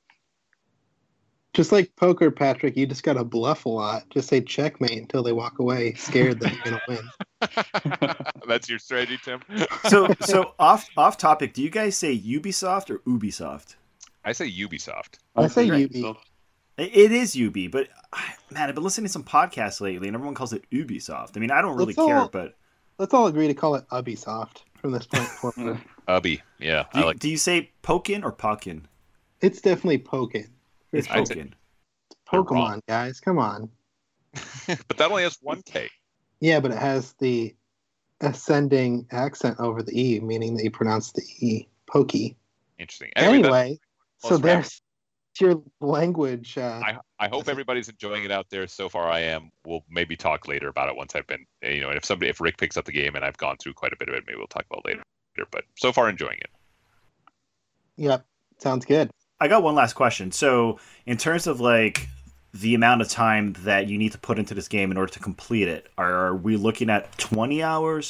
Just like poker, Patrick, you just gotta bluff a lot. Just say checkmate until they walk away, scared that you're gonna win. That's your strategy, Tim. So off topic. Do you guys say Ubisoft or Ubisoft? I say Ubisoft. I say Great. Ubi. It is Ubi, but man, I've been listening to some podcasts lately, and everyone calls it Ubisoft. I mean, I don't really care, but let's all agree to call it Ubisoft from this point forward. Ubby, yeah. Do you say Pokin or Puckin? It's definitely Pokin. It's Pokin. Pokemon, guys, come on. But that only has one K. Yeah, but it has the ascending accent over the E, meaning that you pronounce the E. Pokey. Interesting. Anyway, so let's wrap. there's your language. I hope everybody's enjoying it out there. So far, I am. We'll maybe talk later about it once I've been, and if Rick picks up the game and I've gone through quite a bit of it, maybe we'll talk about it later. But so far, enjoying it. Yep, sounds good. I got one last question. So, in terms of like the amount of time that you need to put into this game in order to complete it, are we looking at 20 hours?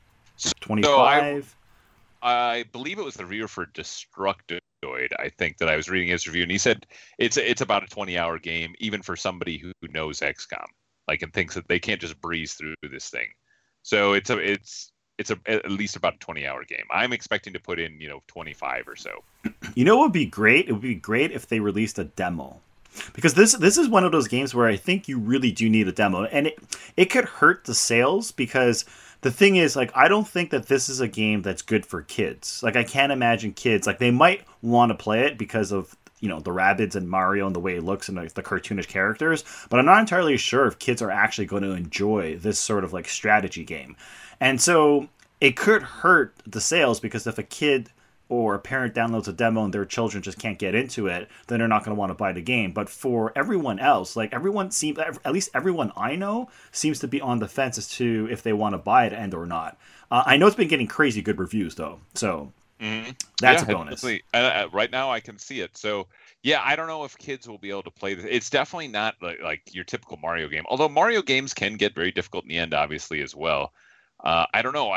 25? So I believe it was the reviewer for Destructoid, I think, that I was reading his review, and he said it's about a 20-hour game, even for somebody who knows XCOM, and thinks that they can't just breeze through this thing. So it's at least about a 20-hour game. I'm expecting to put in 25 or so. You know what would be great? It would be great if they released a demo. Because this is one of those games where I think you really do need a demo. And it could hurt the sales, because the thing is, I don't think that this is a game that's good for kids. I can't imagine kids, they might want to play it because of, the Rabbids and Mario and the way it looks and the cartoonish characters. But I'm not entirely sure if kids are actually going to enjoy this sort of strategy game. And so it could hurt the sales, because if a kid or a parent downloads a demo and their children just can't get into it, then they're not going to want to buy the game. But for everyone else, at least everyone I know seems to be on the fence as to if they want to buy it and or not. I know it's been getting crazy good reviews though, so that's a bonus. Right now I can see it. So yeah, I don't know if kids will be able to play this. It's definitely not like your typical Mario game, although Mario games can get very difficult in the end, obviously, as well. I don't know.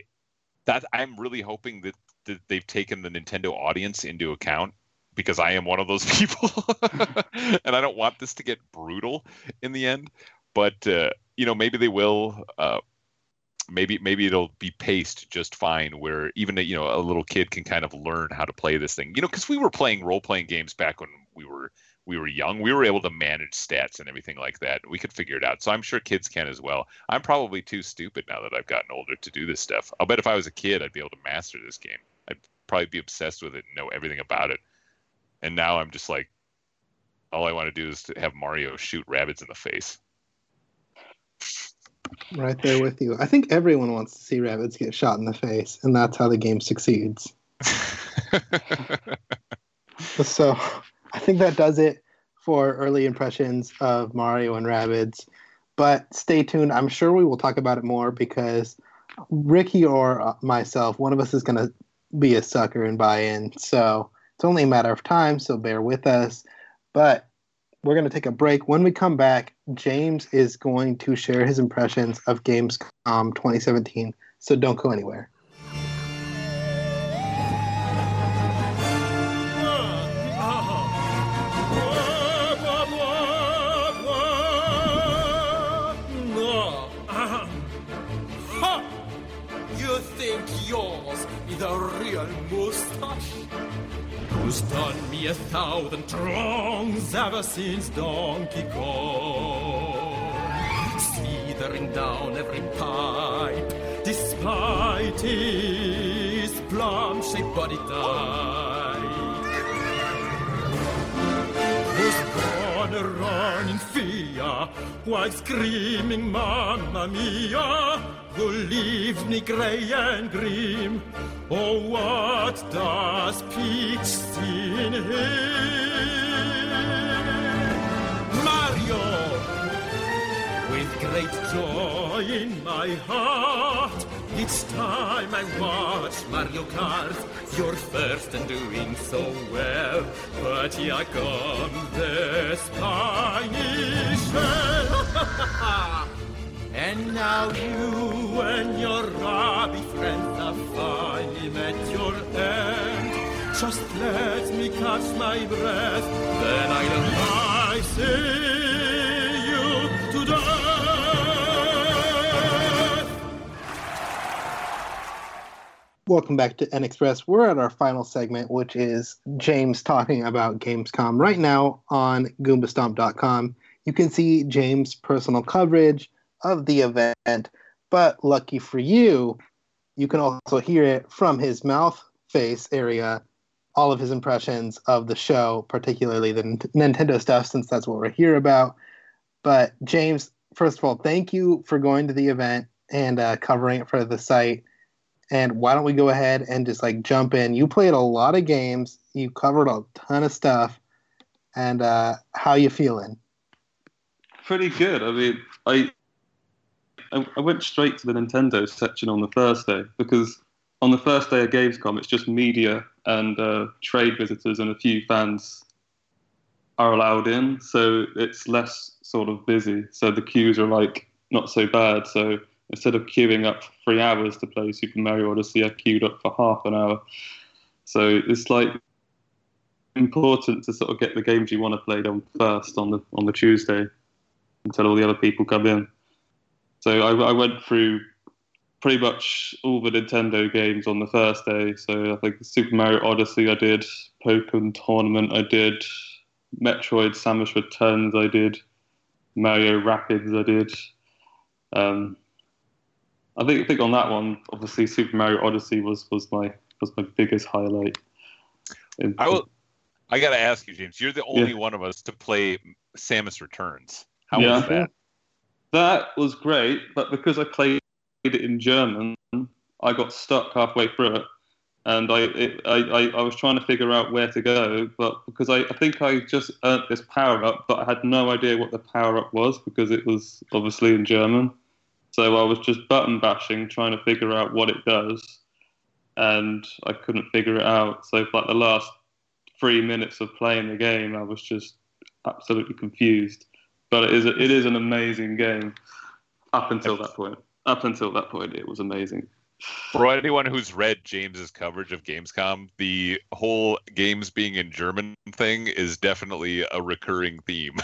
I'm really hoping that they've taken the Nintendo audience into account, because I am one of those people, and I don't want this to get brutal in the end. But maybe they will. Maybe it'll be paced just fine, where even a little kid can kind of learn how to play this thing. Because we were playing role-playing games back when we were young. We were able to manage stats and everything like that. We could figure it out. So I'm sure kids can as well. I'm probably too stupid now that I've gotten older to do this stuff. I'll bet if I was a kid, I'd be able to master this game. I'd probably be obsessed with it and know everything about it. And now I'm just all I want to do is to have Mario shoot rabbits in the face. Right there with you. I think everyone wants to see rabbits get shot in the face, and that's how the game succeeds. So I think that does it for early impressions of Mario and Rabbids. But stay tuned. I'm sure we will talk about it more, because Ricky or myself, one of us is going to be a sucker and buy in. So it's only a matter of time, so bear with us. But we're going to take a break. When we come back, James is going to share his impressions of Gamescom 2017. So don't go anywhere. You think yours is a real mustache? Who's done me 1,000 wrongs ever since Donkey Kong? Slithering down every pipe, despite his plum-shaped body type. Who's gonna run in fear Maria, while screaming Mamma Mia, who leaves me grey and grim. Oh, what does Peach see in him? Mario! With great joy in my heart, each time I watch Mario Kart, you're first and doing so well, but here comes the Spanish Shell. And now you and your Robbie friends have finally met your end. Just let me catch my breath, then I'll see you to death. Welcome back to NExpress. We're at our final segment, which is James talking about Gamescom. Right now on GoombaStomp.com, you can see James' personal coverage of the event, but lucky for you, you can also hear it from his mouth face area, all of his impressions of the show, particularly the Nintendo stuff, since that's what we're here about. But James, first of all, thank you for going to the event and covering it for the site. And why don't we go ahead and just jump in? You played a lot of games. You covered a ton of stuff. And how you feeling? Pretty good. I mean, I went straight to the Nintendo section on the first day, because on the first day of Gamescom, it's just media and trade visitors and a few fans are allowed in. So it's less sort of busy. So the queues are not so bad. So instead of queuing up for 3 hours to play Super Mario Odyssey, I queued up for half an hour. So it's important to sort of get the games you want to play on first on the Tuesday until all the other people come in. So I went through pretty much all the Nintendo games on the first day. So I think Super Mario Odyssey I did, Pokemon Tournament I did, Metroid Samus Returns I did, Mario Rapids I did. I think on that one, obviously Super Mario Odyssey was my biggest highlight. I got to ask you, James. You're the only one of us to play Samus Returns. How was that? That was great, but because I played it in German, I got stuck halfway through it, and I was trying to figure out where to go, but because I think I just earned this power up, but I had no idea what the power up was because it was obviously in German. So I was just button bashing, trying to figure out what it does, and I couldn't figure it out. So for the last 3 minutes of playing the game, I was just absolutely confused. But it is an amazing game. Up until that point, it was amazing. For anyone who's read James's coverage of Gamescom, the whole games being in German thing is definitely a recurring theme.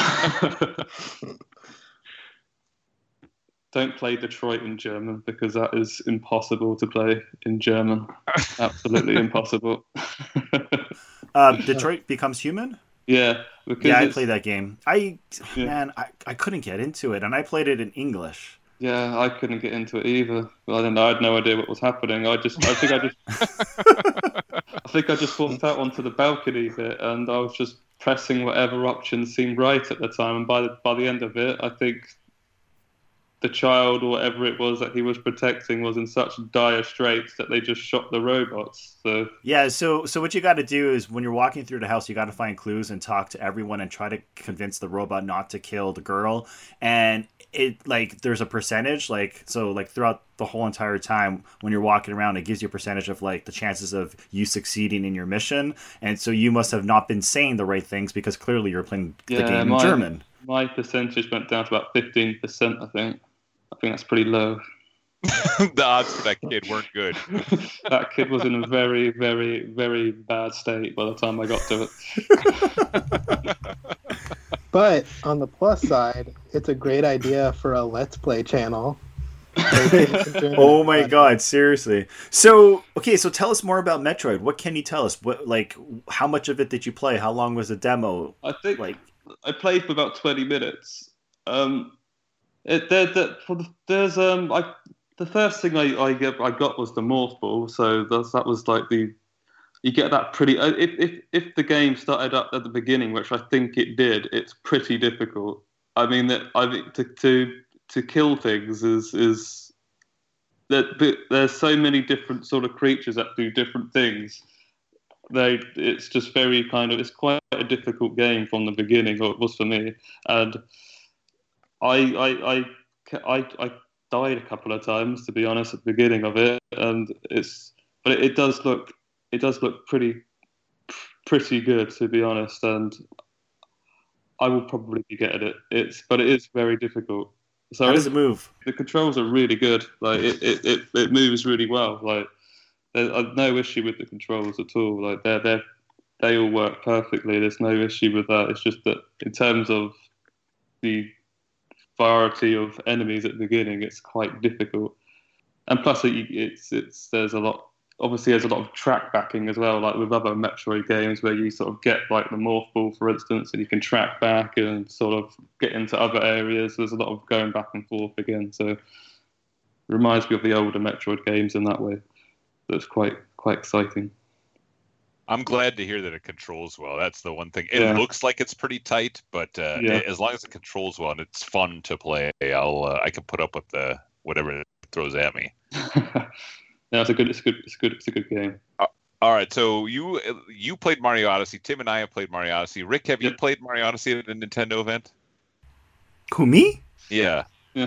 Don't play Detroit in German, because that is impossible to play in German. Absolutely impossible. Detroit Becomes Human? Yeah. I played that game. I couldn't get into it, and I played it in English. Yeah, I couldn't get into it either. I don't know. I had no idea what was happening. I think I just walked out onto the balcony bit, and I was just pressing whatever option seemed right at the time. And by the end of it, I think the child or whatever it was that he was protecting was in such dire straits that they just shot the robots. So yeah, so what you got to do is when you're walking through the house, you got to find clues and talk to everyone and try to convince the robot not to kill the girl. And it there's a percentage throughout the whole entire time when you're walking around, it gives you a percentage of the chances of you succeeding in your mission. And so you must have not been saying the right things because clearly you're playing the game in German. My percentage went down to about 15%, I think. I think that's pretty low. The odds for that kid weren't good. That kid was in a very, very, very bad state by the time I got to it. But on the plus side, it's a great idea for a Let's Play channel. Oh my God, seriously. So tell us more about Metroid. What can you tell us? How much of it did you play? How long was the demo? I think I played for about 20 minutes. The first thing I got was the Morph Ball, so that was you get that pretty. If the game started up at the beginning, which I think it did, it's pretty difficult. I mean, to kill things is that there's so many different sort of creatures that do different things. It's just very it's quite a difficult game from the beginning, or it was for me. And I died a couple of times, to be honest, at the beginning of it, and it does look pretty good, to be honest, and I will probably be getting it. But it is very difficult. So How does it move? The controls are really good. Like it moves really well. Like there's no issue with the controls at all. Like they all work perfectly. There's no issue with that. It's just that in terms of the variety of enemies at the beginning, it's quite difficult. And plus, there's a lot. Obviously, there's a lot of track backing as well, like with other Metroid games where you sort of get like the Morph Ball, for instance, and you can track back and sort of get into other areas. There's a lot of going back and forth again. So it reminds me of the older Metroid games in that way. That's quite exciting. I'm glad to hear that it controls well. That's the one thing. It looks like it's pretty tight, but as long as it controls well and it's fun to play, I can put up with whatever it throws at me. No, it's a good game. All right, so you played Mario Odyssey. Tim and I have played Mario Odyssey. Rick, have you played Mario Odyssey at a Nintendo event? Who, me? Yeah. Yeah.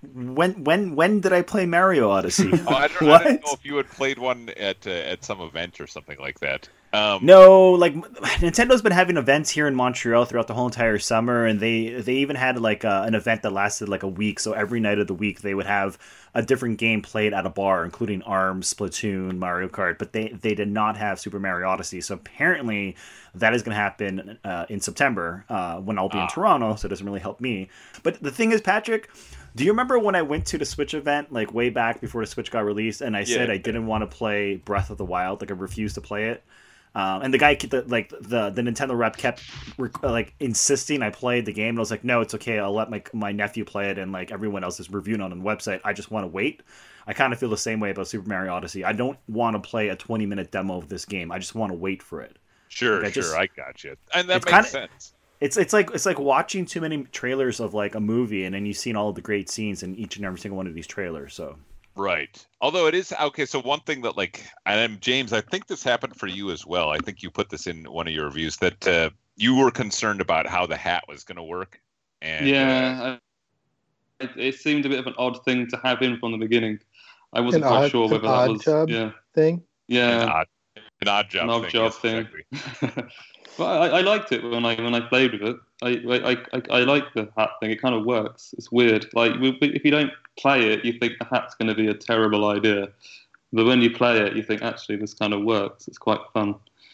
When did I play Mario Odyssey? I don't know if you had played one at some event or something like that. No, like Nintendo's been having events here in Montreal throughout the whole entire summer, and they even had like an event that lasted like a week. So every night of the week they would have a different game played at a bar, including ARMS, Splatoon, Mario Kart. But they did not have Super Mario Odyssey. So apparently that is going to happen in September when I'll be in Toronto. So it doesn't really help me. But the thing is, Patrick, do you remember when I went to the Switch event, like way back before the Switch got released, and I said I didn't want to play Breath of the Wild, like I refused to play it? And the guy, the Nintendo rep kept insisting I played the game. And I was like, no, it's okay. I'll let my nephew play it, and like everyone else is reviewing on the website. I just want to wait. I kind of feel the same way about Super Mario Odyssey. I don't want to play a 20-minute demo of this game. I just want to wait for it. Sure, I got you, and that makes sense. It's like watching too many trailers of like a movie, and then you've seen all of the great scenes in each and every single one of these trailers. So. Right. Although it is okay. So one thing that and James, I think this happened for you as well. I think you put this in one of your reviews that you were concerned about how the hat was going to work. And it seemed a bit of an odd thing to have in from the beginning. I wasn't quite sure whether that was thing. Yeah, an odd job thing. Exactly. But I liked it when I played with it. I like the hat thing. It kind of works. It's weird. Like if you don't play it, you think the hat's going to be a terrible idea. But when you play it, you think actually this kind of works. It's quite fun.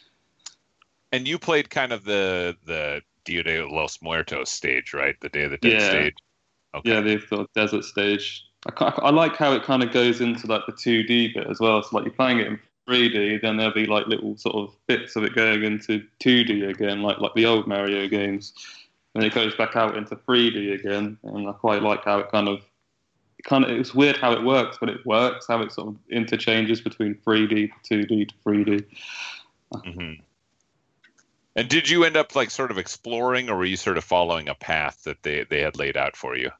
And you played kind of the Dia de los Muertos stage, right? The Day of the Dead stage. Okay. Yeah, the sort of desert stage. I like how it kind of goes into like the 2D bit as well. So like you're playing it in 3D, then there'll be like little sort of bits of it going into 2D again, like the old Mario games. And it goes back out into 3D again, and I quite like how it's weird how it works, but it works, how it sort of interchanges between 3D to 2D to 3D. Mm-hmm. And did you end up like sort of exploring, or were you sort of following a path that they had laid out for you?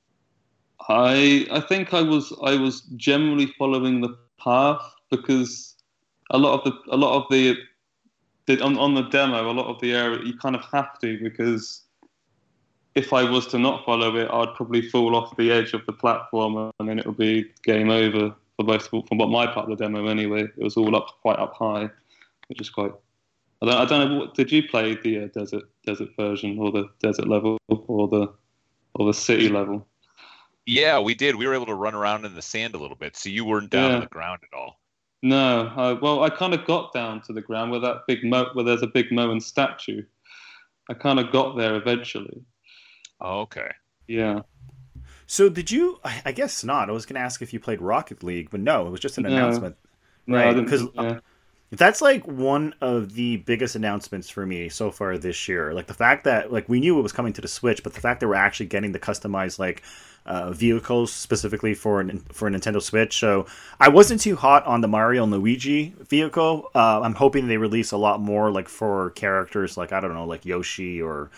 I think I was generally following the path, because a lot of the on the demo, a lot of the area you kind of have to, because if I was to not follow it, I'd probably fall off the edge of the platform, and then it would be game over from what my part of the demo anyway. It was all quite up high, which is quite. I don't know. Did you play the desert version, or the desert level, or the city level? Yeah, we did. We were able to run around in the sand a little bit, so you weren't down on the ground at all. No, well, I kind of got down to the ground where where there's a big Moen statue. I kind of got there eventually. Oh, okay. Yeah. So did you? I guess not. I was going to ask if you played Rocket League, but no, it was just an announcement. No, right? Because that's like one of the biggest announcements for me so far this year. Like the fact that like we knew it was coming to the Switch, but the fact that we're actually getting the customized like vehicles specifically for a Nintendo Switch. So I wasn't too hot on the Mario and Luigi vehicle. I'm hoping they release a lot more like for characters like, I don't know, like Yoshi or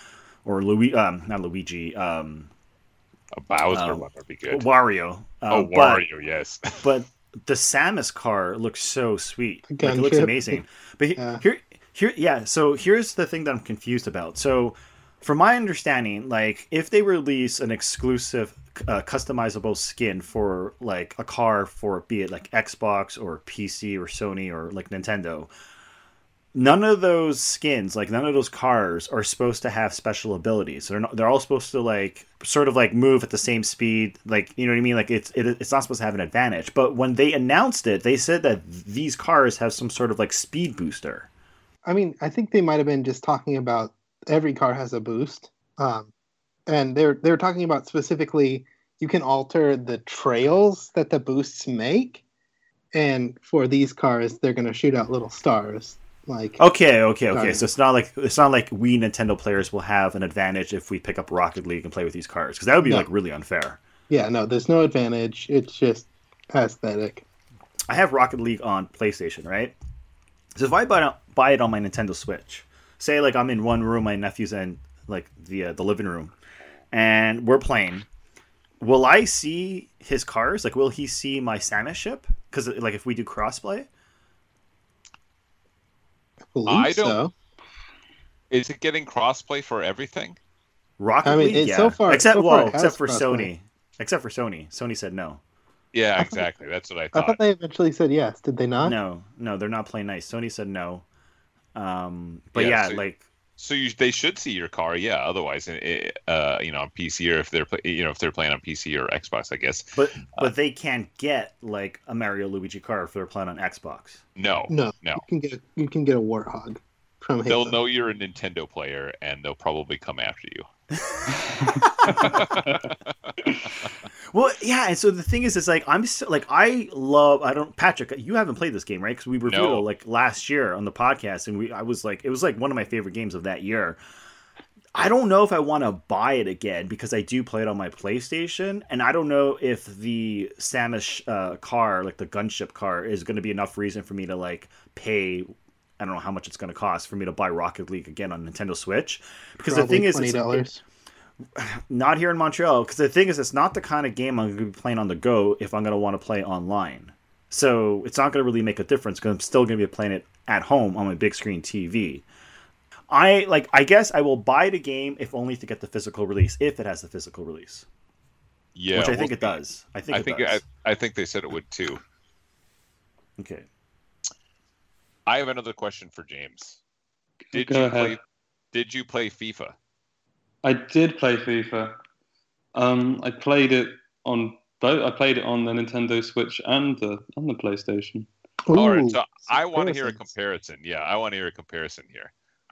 or not Luigi, A Bowser one would be good. Wario. Wario, yes. But the Samus car looks so sweet. Like, it gunship. looks amazing. But so here's the thing that I'm confused about. So, from my understanding, like, if they release an exclusive customizable skin for like a car for, be it like Xbox or PC or Sony or like Nintendo, none of those skins, like none of those cars, are supposed to have special abilities. They're all supposed to like sort of like move at the same speed, like, you know what I mean? Like it's not supposed to have an advantage. But when they announced it, they said that these cars have some sort of like speed booster. I mean, I think they might have been just talking about every car has a boost, and they're talking about specifically you can alter the trails that the boosts make, and for these cars, they're going to shoot out little stars. Like okay. So it's not like we Nintendo players will have an advantage if we pick up Rocket League and play with these cars, because that would be like really unfair. Yeah, no, there's no advantage. It's just aesthetic. I have Rocket League on PlayStation, right? So if I buy it on my Nintendo Switch, say like I'm in one room, my nephew's in like the living room, and we're playing, will I see his cars? Like, will he see my Samus ship? Because like if we do crossplay. I don't. So. Is it getting crossplay for everything? Rocket League, yeah. So far, except for crossplay. Sony. Except for Sony. Sony said no. Yeah, exactly. That's what I thought. I thought they eventually said yes. Did they not? No, they're not playing nice. Sony said no. But they should see your car, yeah. Otherwise, on PC, or if they're playing on PC or Xbox, I guess. But they can't get like a Mario Luigi car if they're playing on Xbox. No. You can get a Warthog from Halo. They'll know you're a Nintendo player, and they'll probably come after you. Well, yeah, and so the thing is, it's like Patrick, you haven't played this game, right? Because we reviewed it like last year on the podcast, and it was like one of my favorite games of that year. I don't know if I want to buy it again because I do play it on my PlayStation, and I don't know if the Samus car, like the gunship car, is going to be enough reason for me to like pay. I don't know how much it's going to cost for me to buy Rocket League again on Nintendo Switch. Because Probably the thing is, $20. Not here in Montreal. Because the thing is, it's not the kind of game I'm going to be playing on the go if I'm going to want to play online. So it's not going to really make a difference because I'm still going to be playing it at home on my big screen TV. I guess I will buy the game if only to get the physical release, if it has the physical release. Yeah, which I think it does. I think they said it would too. Okay. I have another question for James. Did you play FIFA? I did play FIFA. I played it on both. I played it on the Nintendo Switch and the PlayStation. All right, so I want to hear a comparison. Yeah, I want to hear a comparison here.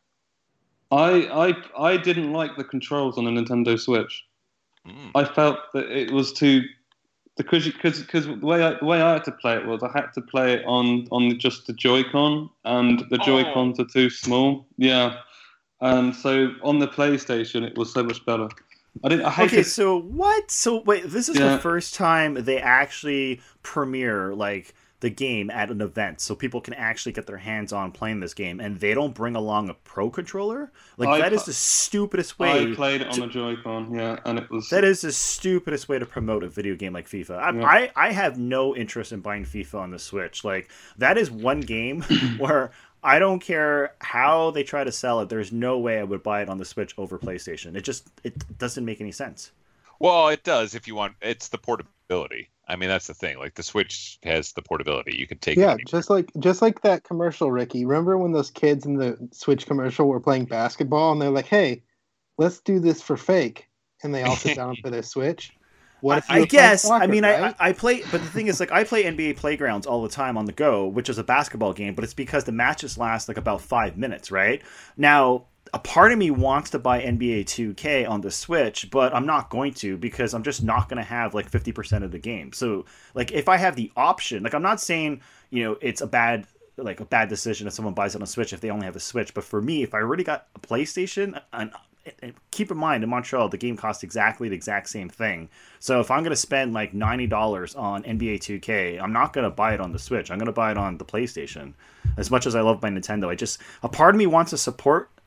I didn't like the controls on the Nintendo Switch. I felt that it was too. Because the way I had to play it was I had to play it on just the Joy-Con, and the Joy-Cons are too small. Yeah, and so on the PlayStation it was so much better. So what? So wait, this is the first time they actually premiere like the game at an event, so people can actually get their hands on playing this game, and they don't bring along a pro controller. Like that is the stupidest way. I played it on a Joy-Con, and it was. That is the stupidest way to promote a video game like FIFA. I have no interest in buying FIFA on the Switch. Like that is one game where I don't care how they try to sell it. There's no way I would buy it on the Switch over PlayStation. It doesn't make any sense. Well, it does if you want. It's the portability. I mean, that's the thing. Like the Switch has the portability. You can take it anywhere. just like that commercial, Ricky. Remember when those kids in the Switch commercial were playing basketball and they're like, "Hey, let's do this for fake," and they all sit down for their Switch. What if I guess. Soccer, I mean, right? I play, but the thing is, like, I play NBA Playgrounds all the time on the go, which is a basketball game, but it's because the matches last like about 5 minutes, right? Now, a part of me wants to buy NBA 2K on the Switch, but I'm not going to because I'm just not going to have like 50% of the game. So, like, if I have the option, like, I'm not saying, it's a bad decision if someone buys it on a Switch if they only have a Switch. But for me, if I already got a PlayStation, and keep in mind, in Montreal, the game costs exactly the exact same thing. So if I'm going to spend like $90 on NBA 2K, I'm not going to buy it on the Switch. I'm going to buy it on the PlayStation. As much as I love my Nintendo, a part of me wants to support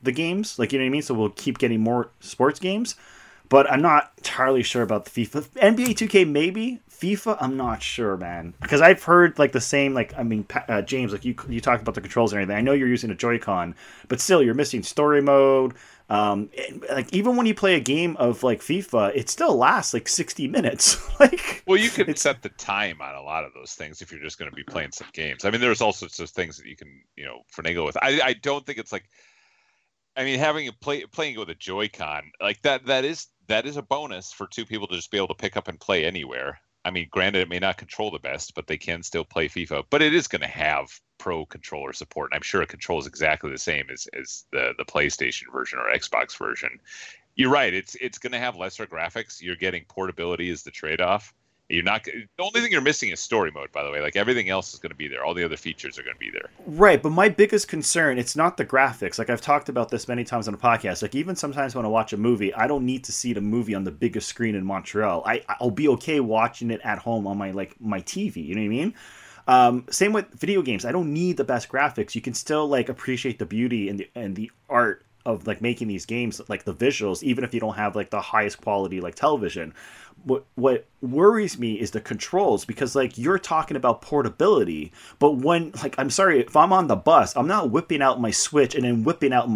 the games. Like, you know what I mean? So we'll keep getting more sports games. But I'm not entirely sure about the FIFA. NBA 2K, maybe. FIFA, I'm not sure, man. Because I've heard, like, the same, like, I mean, James, like, you talked about the controls and everything. I know you're using a Joy-Con, but still, you're missing story mode. Like, even when you play a game of, like, FIFA, it still lasts, like, 60 minutes. Like, well, you can set the time on a lot of those things if you're just going to be playing some games. I mean, there's all sorts of things that you can, finagle with. I don't think it's like, I mean, having playing it with a Joy-Con, like, that is a bonus for two people to just be able to pick up and play anywhere. I mean, granted, it may not control the best, but they can still play FIFA. But it is going to have pro controller support, and I'm sure it controls exactly the same as the PlayStation version or Xbox version. You're right; it's going to have lesser graphics. You're getting portability as the trade-off. You're not. The only thing you're missing is story mode, by the way. Like, everything else is going to be there. All the other features are going to be there. Right, but my biggest concern, it's not the graphics. Like, I've talked about this many times on the podcast. Like, even sometimes when I watch a movie, I don't need to see the movie on the biggest screen in Montreal. I'll be okay watching it at home on my TV. You know what I mean? Same with video games. I don't need the best graphics. You can still, like, appreciate the beauty and the art of, like, making these games, like the visuals, even if you don't have, like, the highest quality, like, television. What worries me is the controls, because, like, you're talking about portability, but when, like, I'm sorry, if I'm on the bus, I'm not whipping out my Switch and then whipping out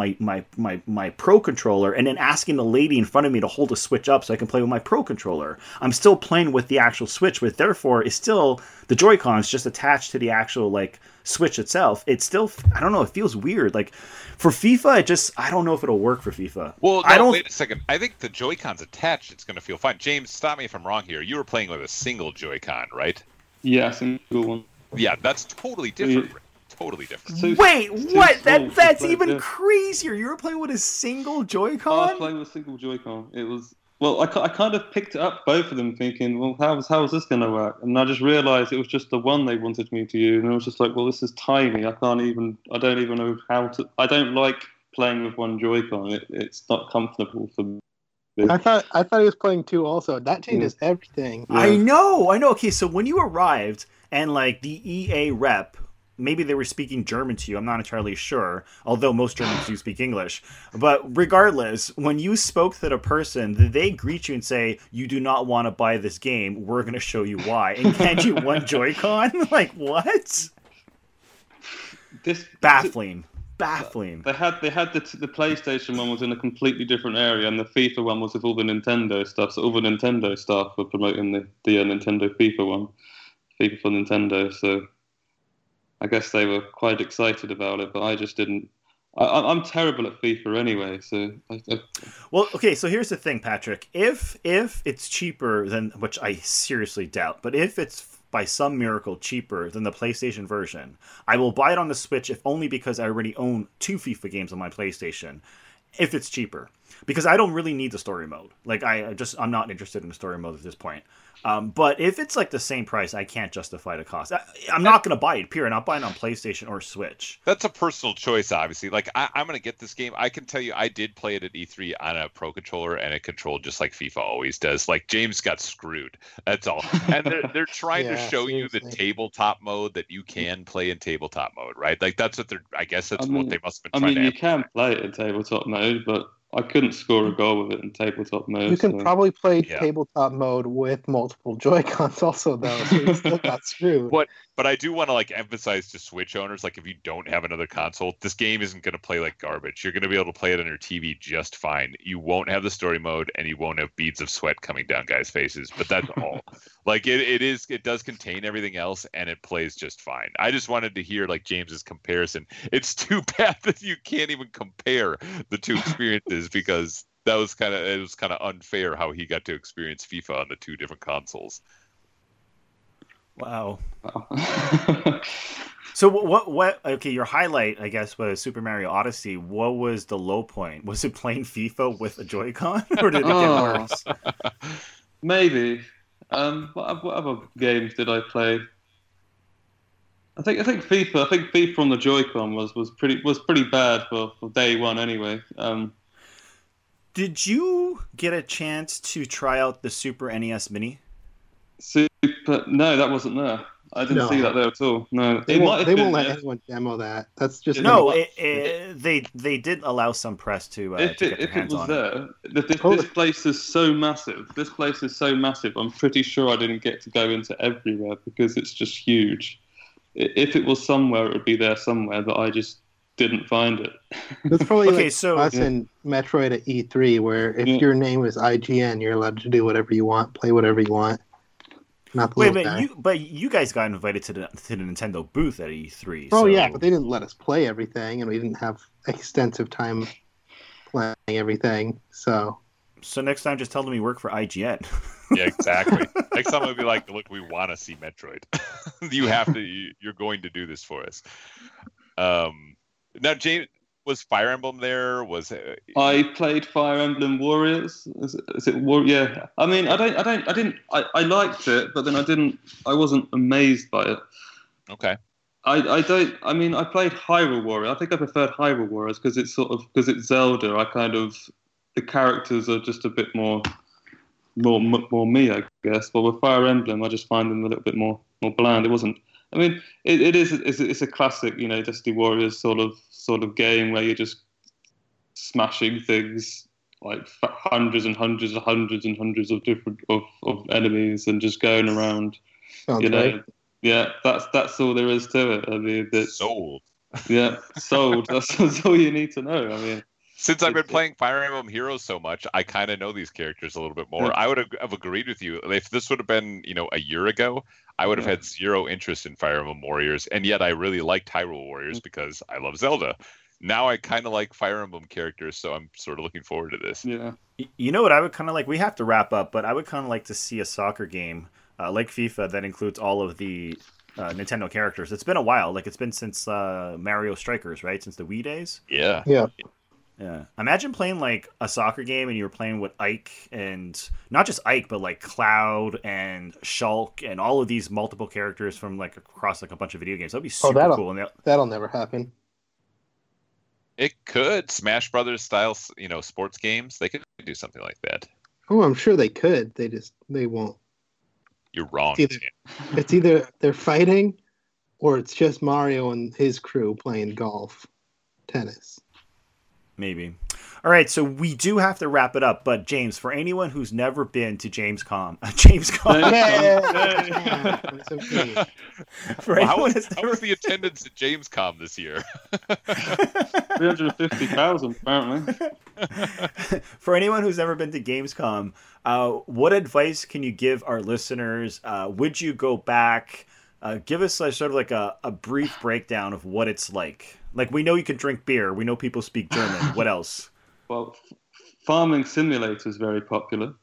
my Pro controller and then asking the lady in front of me to hold the Switch up so I can play with my Pro controller. I'm still playing with the actual Switch, but therefore it's still the Joy-Cons just attached to the actual, like, Switch itself. It's still, I don't know, it feels weird. Like, for FIFA, I don't know if it'll work for FIFA. Well, no, wait a second. I think the Joy-Cons attached, it's going to feel fine. James, stop me if I'm wrong here. You were playing with a single Joy-Con, right? Yeah, single one. Yeah, that's totally different. Totally different. So, wait, what? That's even crazier. You were playing with a single Joy-Con? I was playing with a single Joy-Con. It was... Well, I kind of picked up both of them thinking, well, how is this going to work? And I just realised it was just the one they wanted me to use. And I was just like, well, this is tiny. I don't even know how to... I don't like playing with one Joy-Con. It's not comfortable for me. I thought he was playing two also. That changes everything. Yeah. I know. Okay, so when you arrived and, like, the EA rep... Maybe they were speaking German to you. I'm not entirely sure, although most Germans do speak English. But regardless, when you spoke to the person, did they greet you and say, you do not want to buy this game, we're going to show you why, and hand you one Joy-Con? Like, what? Baffling. They had the PlayStation one was in a completely different area, and the FIFA one was with all the Nintendo stuff. So all the Nintendo staff were promoting the Nintendo FIFA one, FIFA for Nintendo. So I guess they were quite excited about it, but I just didn't. I'm terrible at FIFA anyway, so. Well, okay, so here's the thing, Patrick. If it's cheaper than, which I seriously doubt, but if it's by some miracle cheaper than the PlayStation version, I will buy it on the Switch, if only because I already own 2 FIFA games on my PlayStation. If it's cheaper, because I don't really need the story mode. Like, I'm not interested in the story mode at this point. But if it's like the same price, I can't justify the cost. I'm not going to buy it, period. I'm not buying it on PlayStation or Switch. That's a personal choice, obviously. Like, I'm going to get this game. I can tell you, I did play it at E3 on a Pro controller, and it controlled just like FIFA always does. Like, James got screwed. That's all. And they're trying to show you the tabletop mode that you can play in tabletop mode, right? Like, that's what I guess that's what they must have been trying to you can play it in tabletop mode, but I couldn't score a goal with it in tabletop mode. You can probably play tabletop mode with multiple Joy-Cons also, though, so you still got screwed. But I do want to, like, emphasize to Switch owners, like, if you don't have another console, this game isn't going to play like garbage. You're going to be able to play it on your TV just fine. You won't have the story mode, and you won't have beads of sweat coming down guys' faces, but that's all. Like, it does contain everything else, and it plays just fine. I just wanted to hear, like, James's comparison. It's too bad that you can't even compare the two experiences, because it was kind of unfair how he got to experience FIFA on the 2 different consoles. Wow. So what? Okay, your highlight, I guess, was Super Mario Odyssey. What was the low point? Was it playing FIFA with a Joy-Con, or did it get worse? Maybe. What other games did I play? I think FIFA. I think FIFA on the Joy-Con was pretty bad for day one anyway. Did you get a chance to try out the Super NES Mini? No, that wasn't there. I didn't No. see that there at all. No, They it might won't, have they been, won't let yeah. anyone demo that. That's just No, But- they did allow some press to If get it their hands was on it. there, this place is so massive. This place is so massive. I'm pretty sure I didn't get to go into everywhere because it's just huge. If it was somewhere, it would be there somewhere, but I just didn't find it. It's probably Okay, like so- us in Metroid at E3, where if Yeah. your name is IGN, you're allowed to do whatever you want, play whatever you want. Not the Wait, little guy. but you guys got invited to the Nintendo booth at E3. Oh so... yeah, but they didn't let us play everything, and we didn't have extensive time playing everything. So So next time, just tell them you work for IGN. Yeah, exactly. Next time I'll be like, look, we want to see Metroid. You have to. You're going to do this for us. Now, James, was Fire Emblem there? Was I played Fire Emblem Warriors. Is it War? Yeah. I mean, I liked it, but then I wasn't amazed by it. okay? I mean, I played Hyrule Warriors. I think I preferred Hyrule Warriors because it's Zelda. The characters are just a bit more me, I guess. But with Fire Emblem, I just find them a little bit more bland. It wasn't. I mean, it's a classic, Dynasty Warriors sort of game where you're just smashing things like hundreds and hundreds and hundreds and hundreds of different of enemies and just going around. sounds right. Yeah, that's all there is to it. I mean, Sold. Yeah, sold. That's all you need to know. I mean, Since I've been playing Fire Emblem Heroes so much, I kind of know these characters a little bit more. Yeah. I would have agreed with you if this would have been, a year ago. I would have had zero interest in Fire Emblem Warriors, and yet I really liked Hyrule Warriors because I love Zelda. Now I kind of like Fire Emblem characters, so I'm sort of looking forward to this. yeah. You know what I would kind of like? We have to wrap up, but I would kind of like to see a soccer game like FIFA that includes all of the Nintendo characters. It's been a while. Like, it's been since Mario Strikers, right? Since the Wii days. Yeah. Yeah. Yeah. Imagine playing like a soccer game and you were playing with Ike, and not just Ike, but like Cloud and Shulk and all of these multiple characters from like across like a bunch of video games. That'd be super that'll- cool. And That'll never happen. It could. Smash Brothers style, sports games. They could do something like that. Oh, I'm sure they could. They won't. You're wrong. It's It's either they're fighting, or it's just Mario and his crew playing golf, tennis. maybe. All right, so we do have to wrap it up. But James, for anyone who's never been to Gamescom, for Well, how anyone was who's never the attendance at Gamescom this year? 350,000 apparently. For anyone who's never been to Gamescom, what advice can you give our listeners? Would you go back? Give us sort of like a brief breakdown of what it's like. Like, we know you can drink beer. We know people speak German. What else? Well, Farming Simulator is very popular.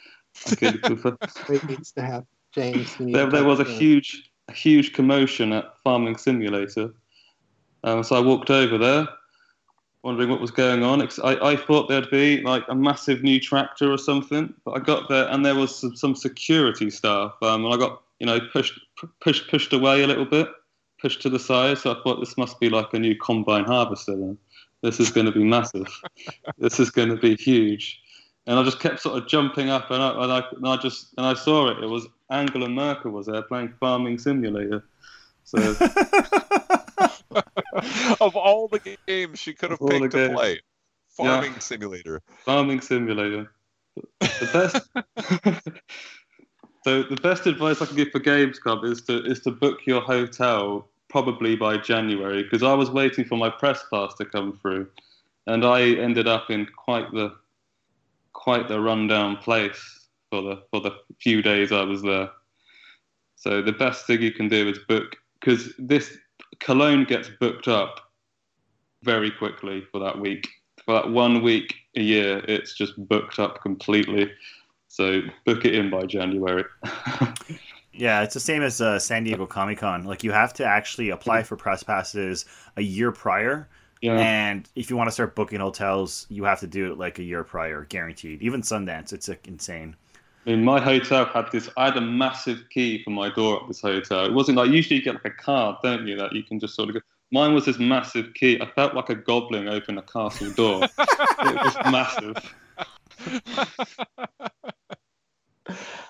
It needs to have James. you need to There was a talk to huge commotion at Farming Simulator. So I walked over there, wondering what was going on. I thought there'd be like a massive new tractor or something, but I got there and there was some security staff. And I got pushed away a little bit, pushed to the side. So I thought this must be like a new combine harvester. Then this is going to be massive. This is going to be huge. And I just kept sort of jumping up and I saw it. It was Angela Merkel was there playing Farming Simulator. So Of all the games she could have Of all picked the to games. play, Farming Simulator. Farming Simulator. The best. So the best advice I can give for Gamescom is to book your hotel probably by January, because I was waiting for my press pass to come through, and I ended up in quite the rundown place for the few days I was there. So the best thing you can do is book, because this Cologne gets booked up very quickly for that week. For that 1 week a year, it's just booked up completely. So book it in by January. Yeah, it's the same as San Diego Comic-Con. Like, you have to actually apply for press passes a year prior. Yeah. And if you want to start booking hotels, you have to do it like a year prior, guaranteed. Even Sundance, it's insane. I mean, my hotel had this. I had a massive key for my door at this hotel. It wasn't like usually you get like a card, don't you? That you can just sort of go. Mine was this massive key. I felt like a goblin open a castle door. It was massive.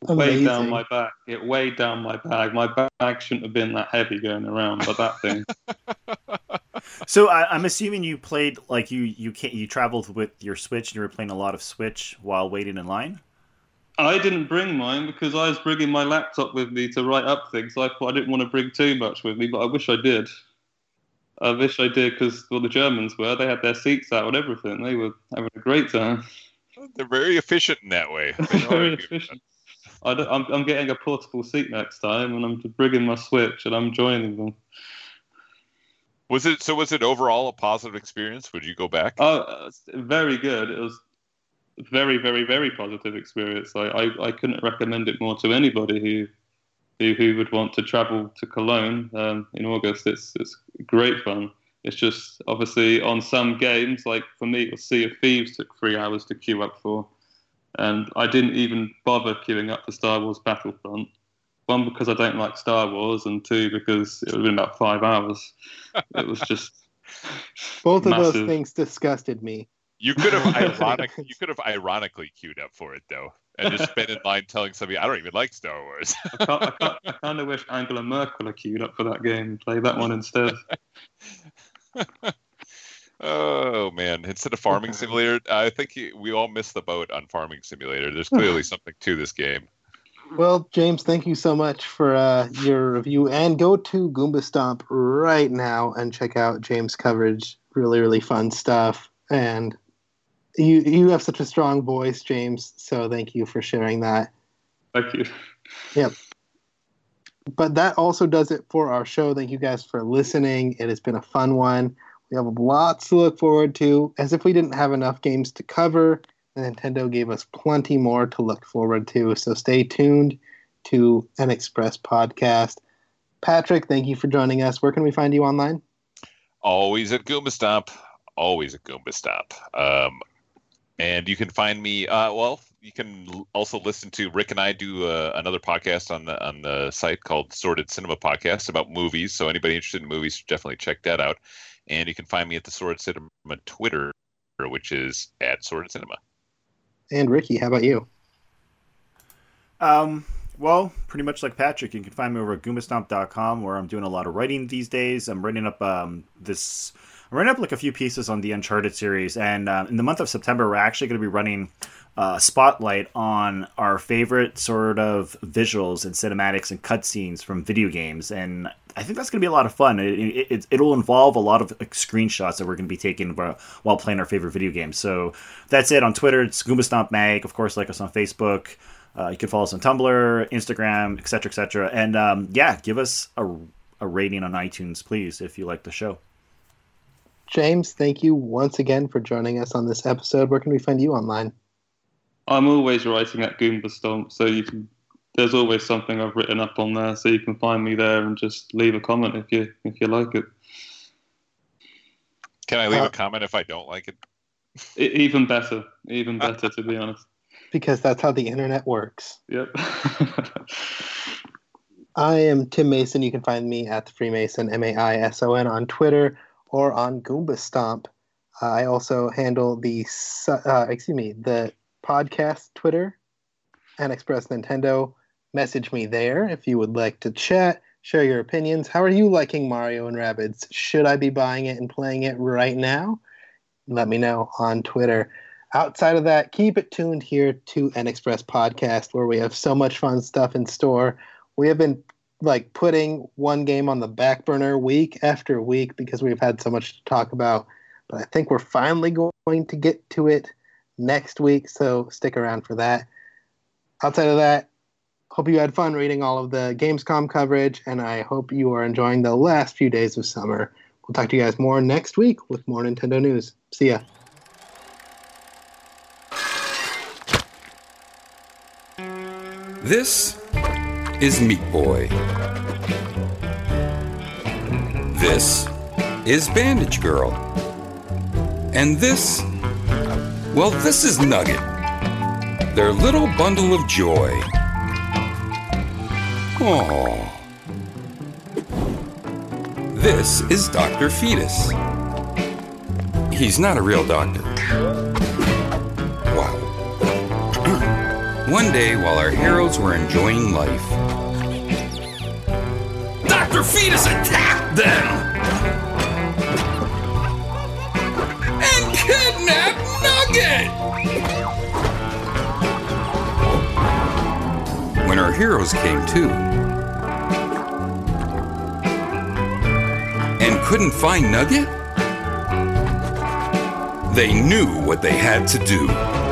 weighed down my back. It weighed down my bag. My bag shouldn't have been that heavy going around, but that thing. So I'm assuming you played like you traveled with your Switch and you were playing a lot of Switch while waiting in line. I didn't bring mine because I was bringing my laptop with me to write up things. So I thought I didn't want to bring too much with me, but I wish I did. I wish I did because the Germans were. They had their seats out and everything. They were having a great time. They're very efficient in that way. Very efficient. I'm getting a portable seat next time, and I'm bringing my Switch, and I'm joining them. Was it overall a positive experience? Would you go back? Very good. It was very, very, very positive experience. I couldn't recommend it more to anybody who would want to travel to Cologne in August. It's great fun. It's just obviously on some games, like for me, Sea of Thieves took 3 hours to queue up for, and I didn't even bother queuing up for Star Wars Battlefront. One, because I don't like Star Wars, and two, because it would have been about 5 hours. It was just both massive. Of those things disgusted me. You could have ironically queued up for it though, and just been in line telling somebody, "I don't even like Star Wars." I kind of wish Angela Merkel had queued up for that game and played that one instead. Oh man! Instead of Farming Simulator, I think we all missed the boat on Farming Simulator. There's clearly something to this game. Well, James, thank you so much for your review. And go to Goomba Stomp right now and check out James' coverage. Really, really fun stuff. And you have such a strong voice, James. So thank you for sharing that. Thank you. Yep. But that also does it for our show. Thank you guys for listening. It has been a fun one. We have lots to look forward to. As if we didn't have enough games to cover, Nintendo gave us plenty more to look forward to. So stay tuned to an Express podcast. Patrick, thank you for joining us. Where can we find you online? Always at Goomba Stomp. Always at Goomba Stomp. And you can find me. You can also listen to Rick and I do another podcast on the site called Sorted Cinema Podcast about movies. So anybody interested in movies should definitely check that out. And you can find me at the Sorted Cinema Twitter, which is at Sorted Cinema. And Ricky, how about you? Well, pretty much like Patrick, you can find me over at goombastomp.com, where I'm doing a lot of writing these days. I'm writing up like a few pieces on the Uncharted series, and in the month of September, we're actually going to be running a spotlight on our favorite sort of visuals and cinematics and cutscenes from video games, and I think that's going to be a lot of fun. It'll involve a lot of screenshots that we're going to be taking while playing our favorite video games. So that's it. On Twitter, it's Goomba Stomp Mag. Of course, like us on Facebook. You can follow us on Tumblr, Instagram, etc., etc. And give us a rating on iTunes, please, if you like the show. James, thank you once again for joining us on this episode. Where can we find you online? I'm always writing at Goomba Stomp, so there's always something I've written up on there, so you can find me there and just leave a comment if you like it. Can I leave a comment if I don't like it? Even better, to be honest. Because that's how the internet works. Yep. I am Tim Mason. You can find me at the Freemason, Maison, on Twitter or on Goomba Stomp. I also handle the podcast Twitter and Express Nintendo. Message me there if you would like to chat, share your opinions. How are you liking Mario and Rabbids? Should I be buying it and playing it right now? Let me know on Twitter. Outside of that, keep it tuned here to an Express podcast, where we have so much fun stuff in store. We have been putting one game on the back burner week after week because we've had so much to talk about. But I think we're finally going to get to it next week, so stick around for that. Outside of that, hope you had fun reading all of the Gamescom coverage, and I hope you are enjoying the last few days of summer. We'll talk to you guys more next week with more Nintendo news. See ya. This is Meat Boy. This is Bandage Girl. And this is Nugget, their little bundle of joy. Aww. This is Dr. Fetus. He's not a real doctor. Wow. One day, while our heroes were enjoying life, Dr. Fetus attacked them and kidnapped Nugget! When our heroes came to and couldn't find Nugget, they knew what they had to do.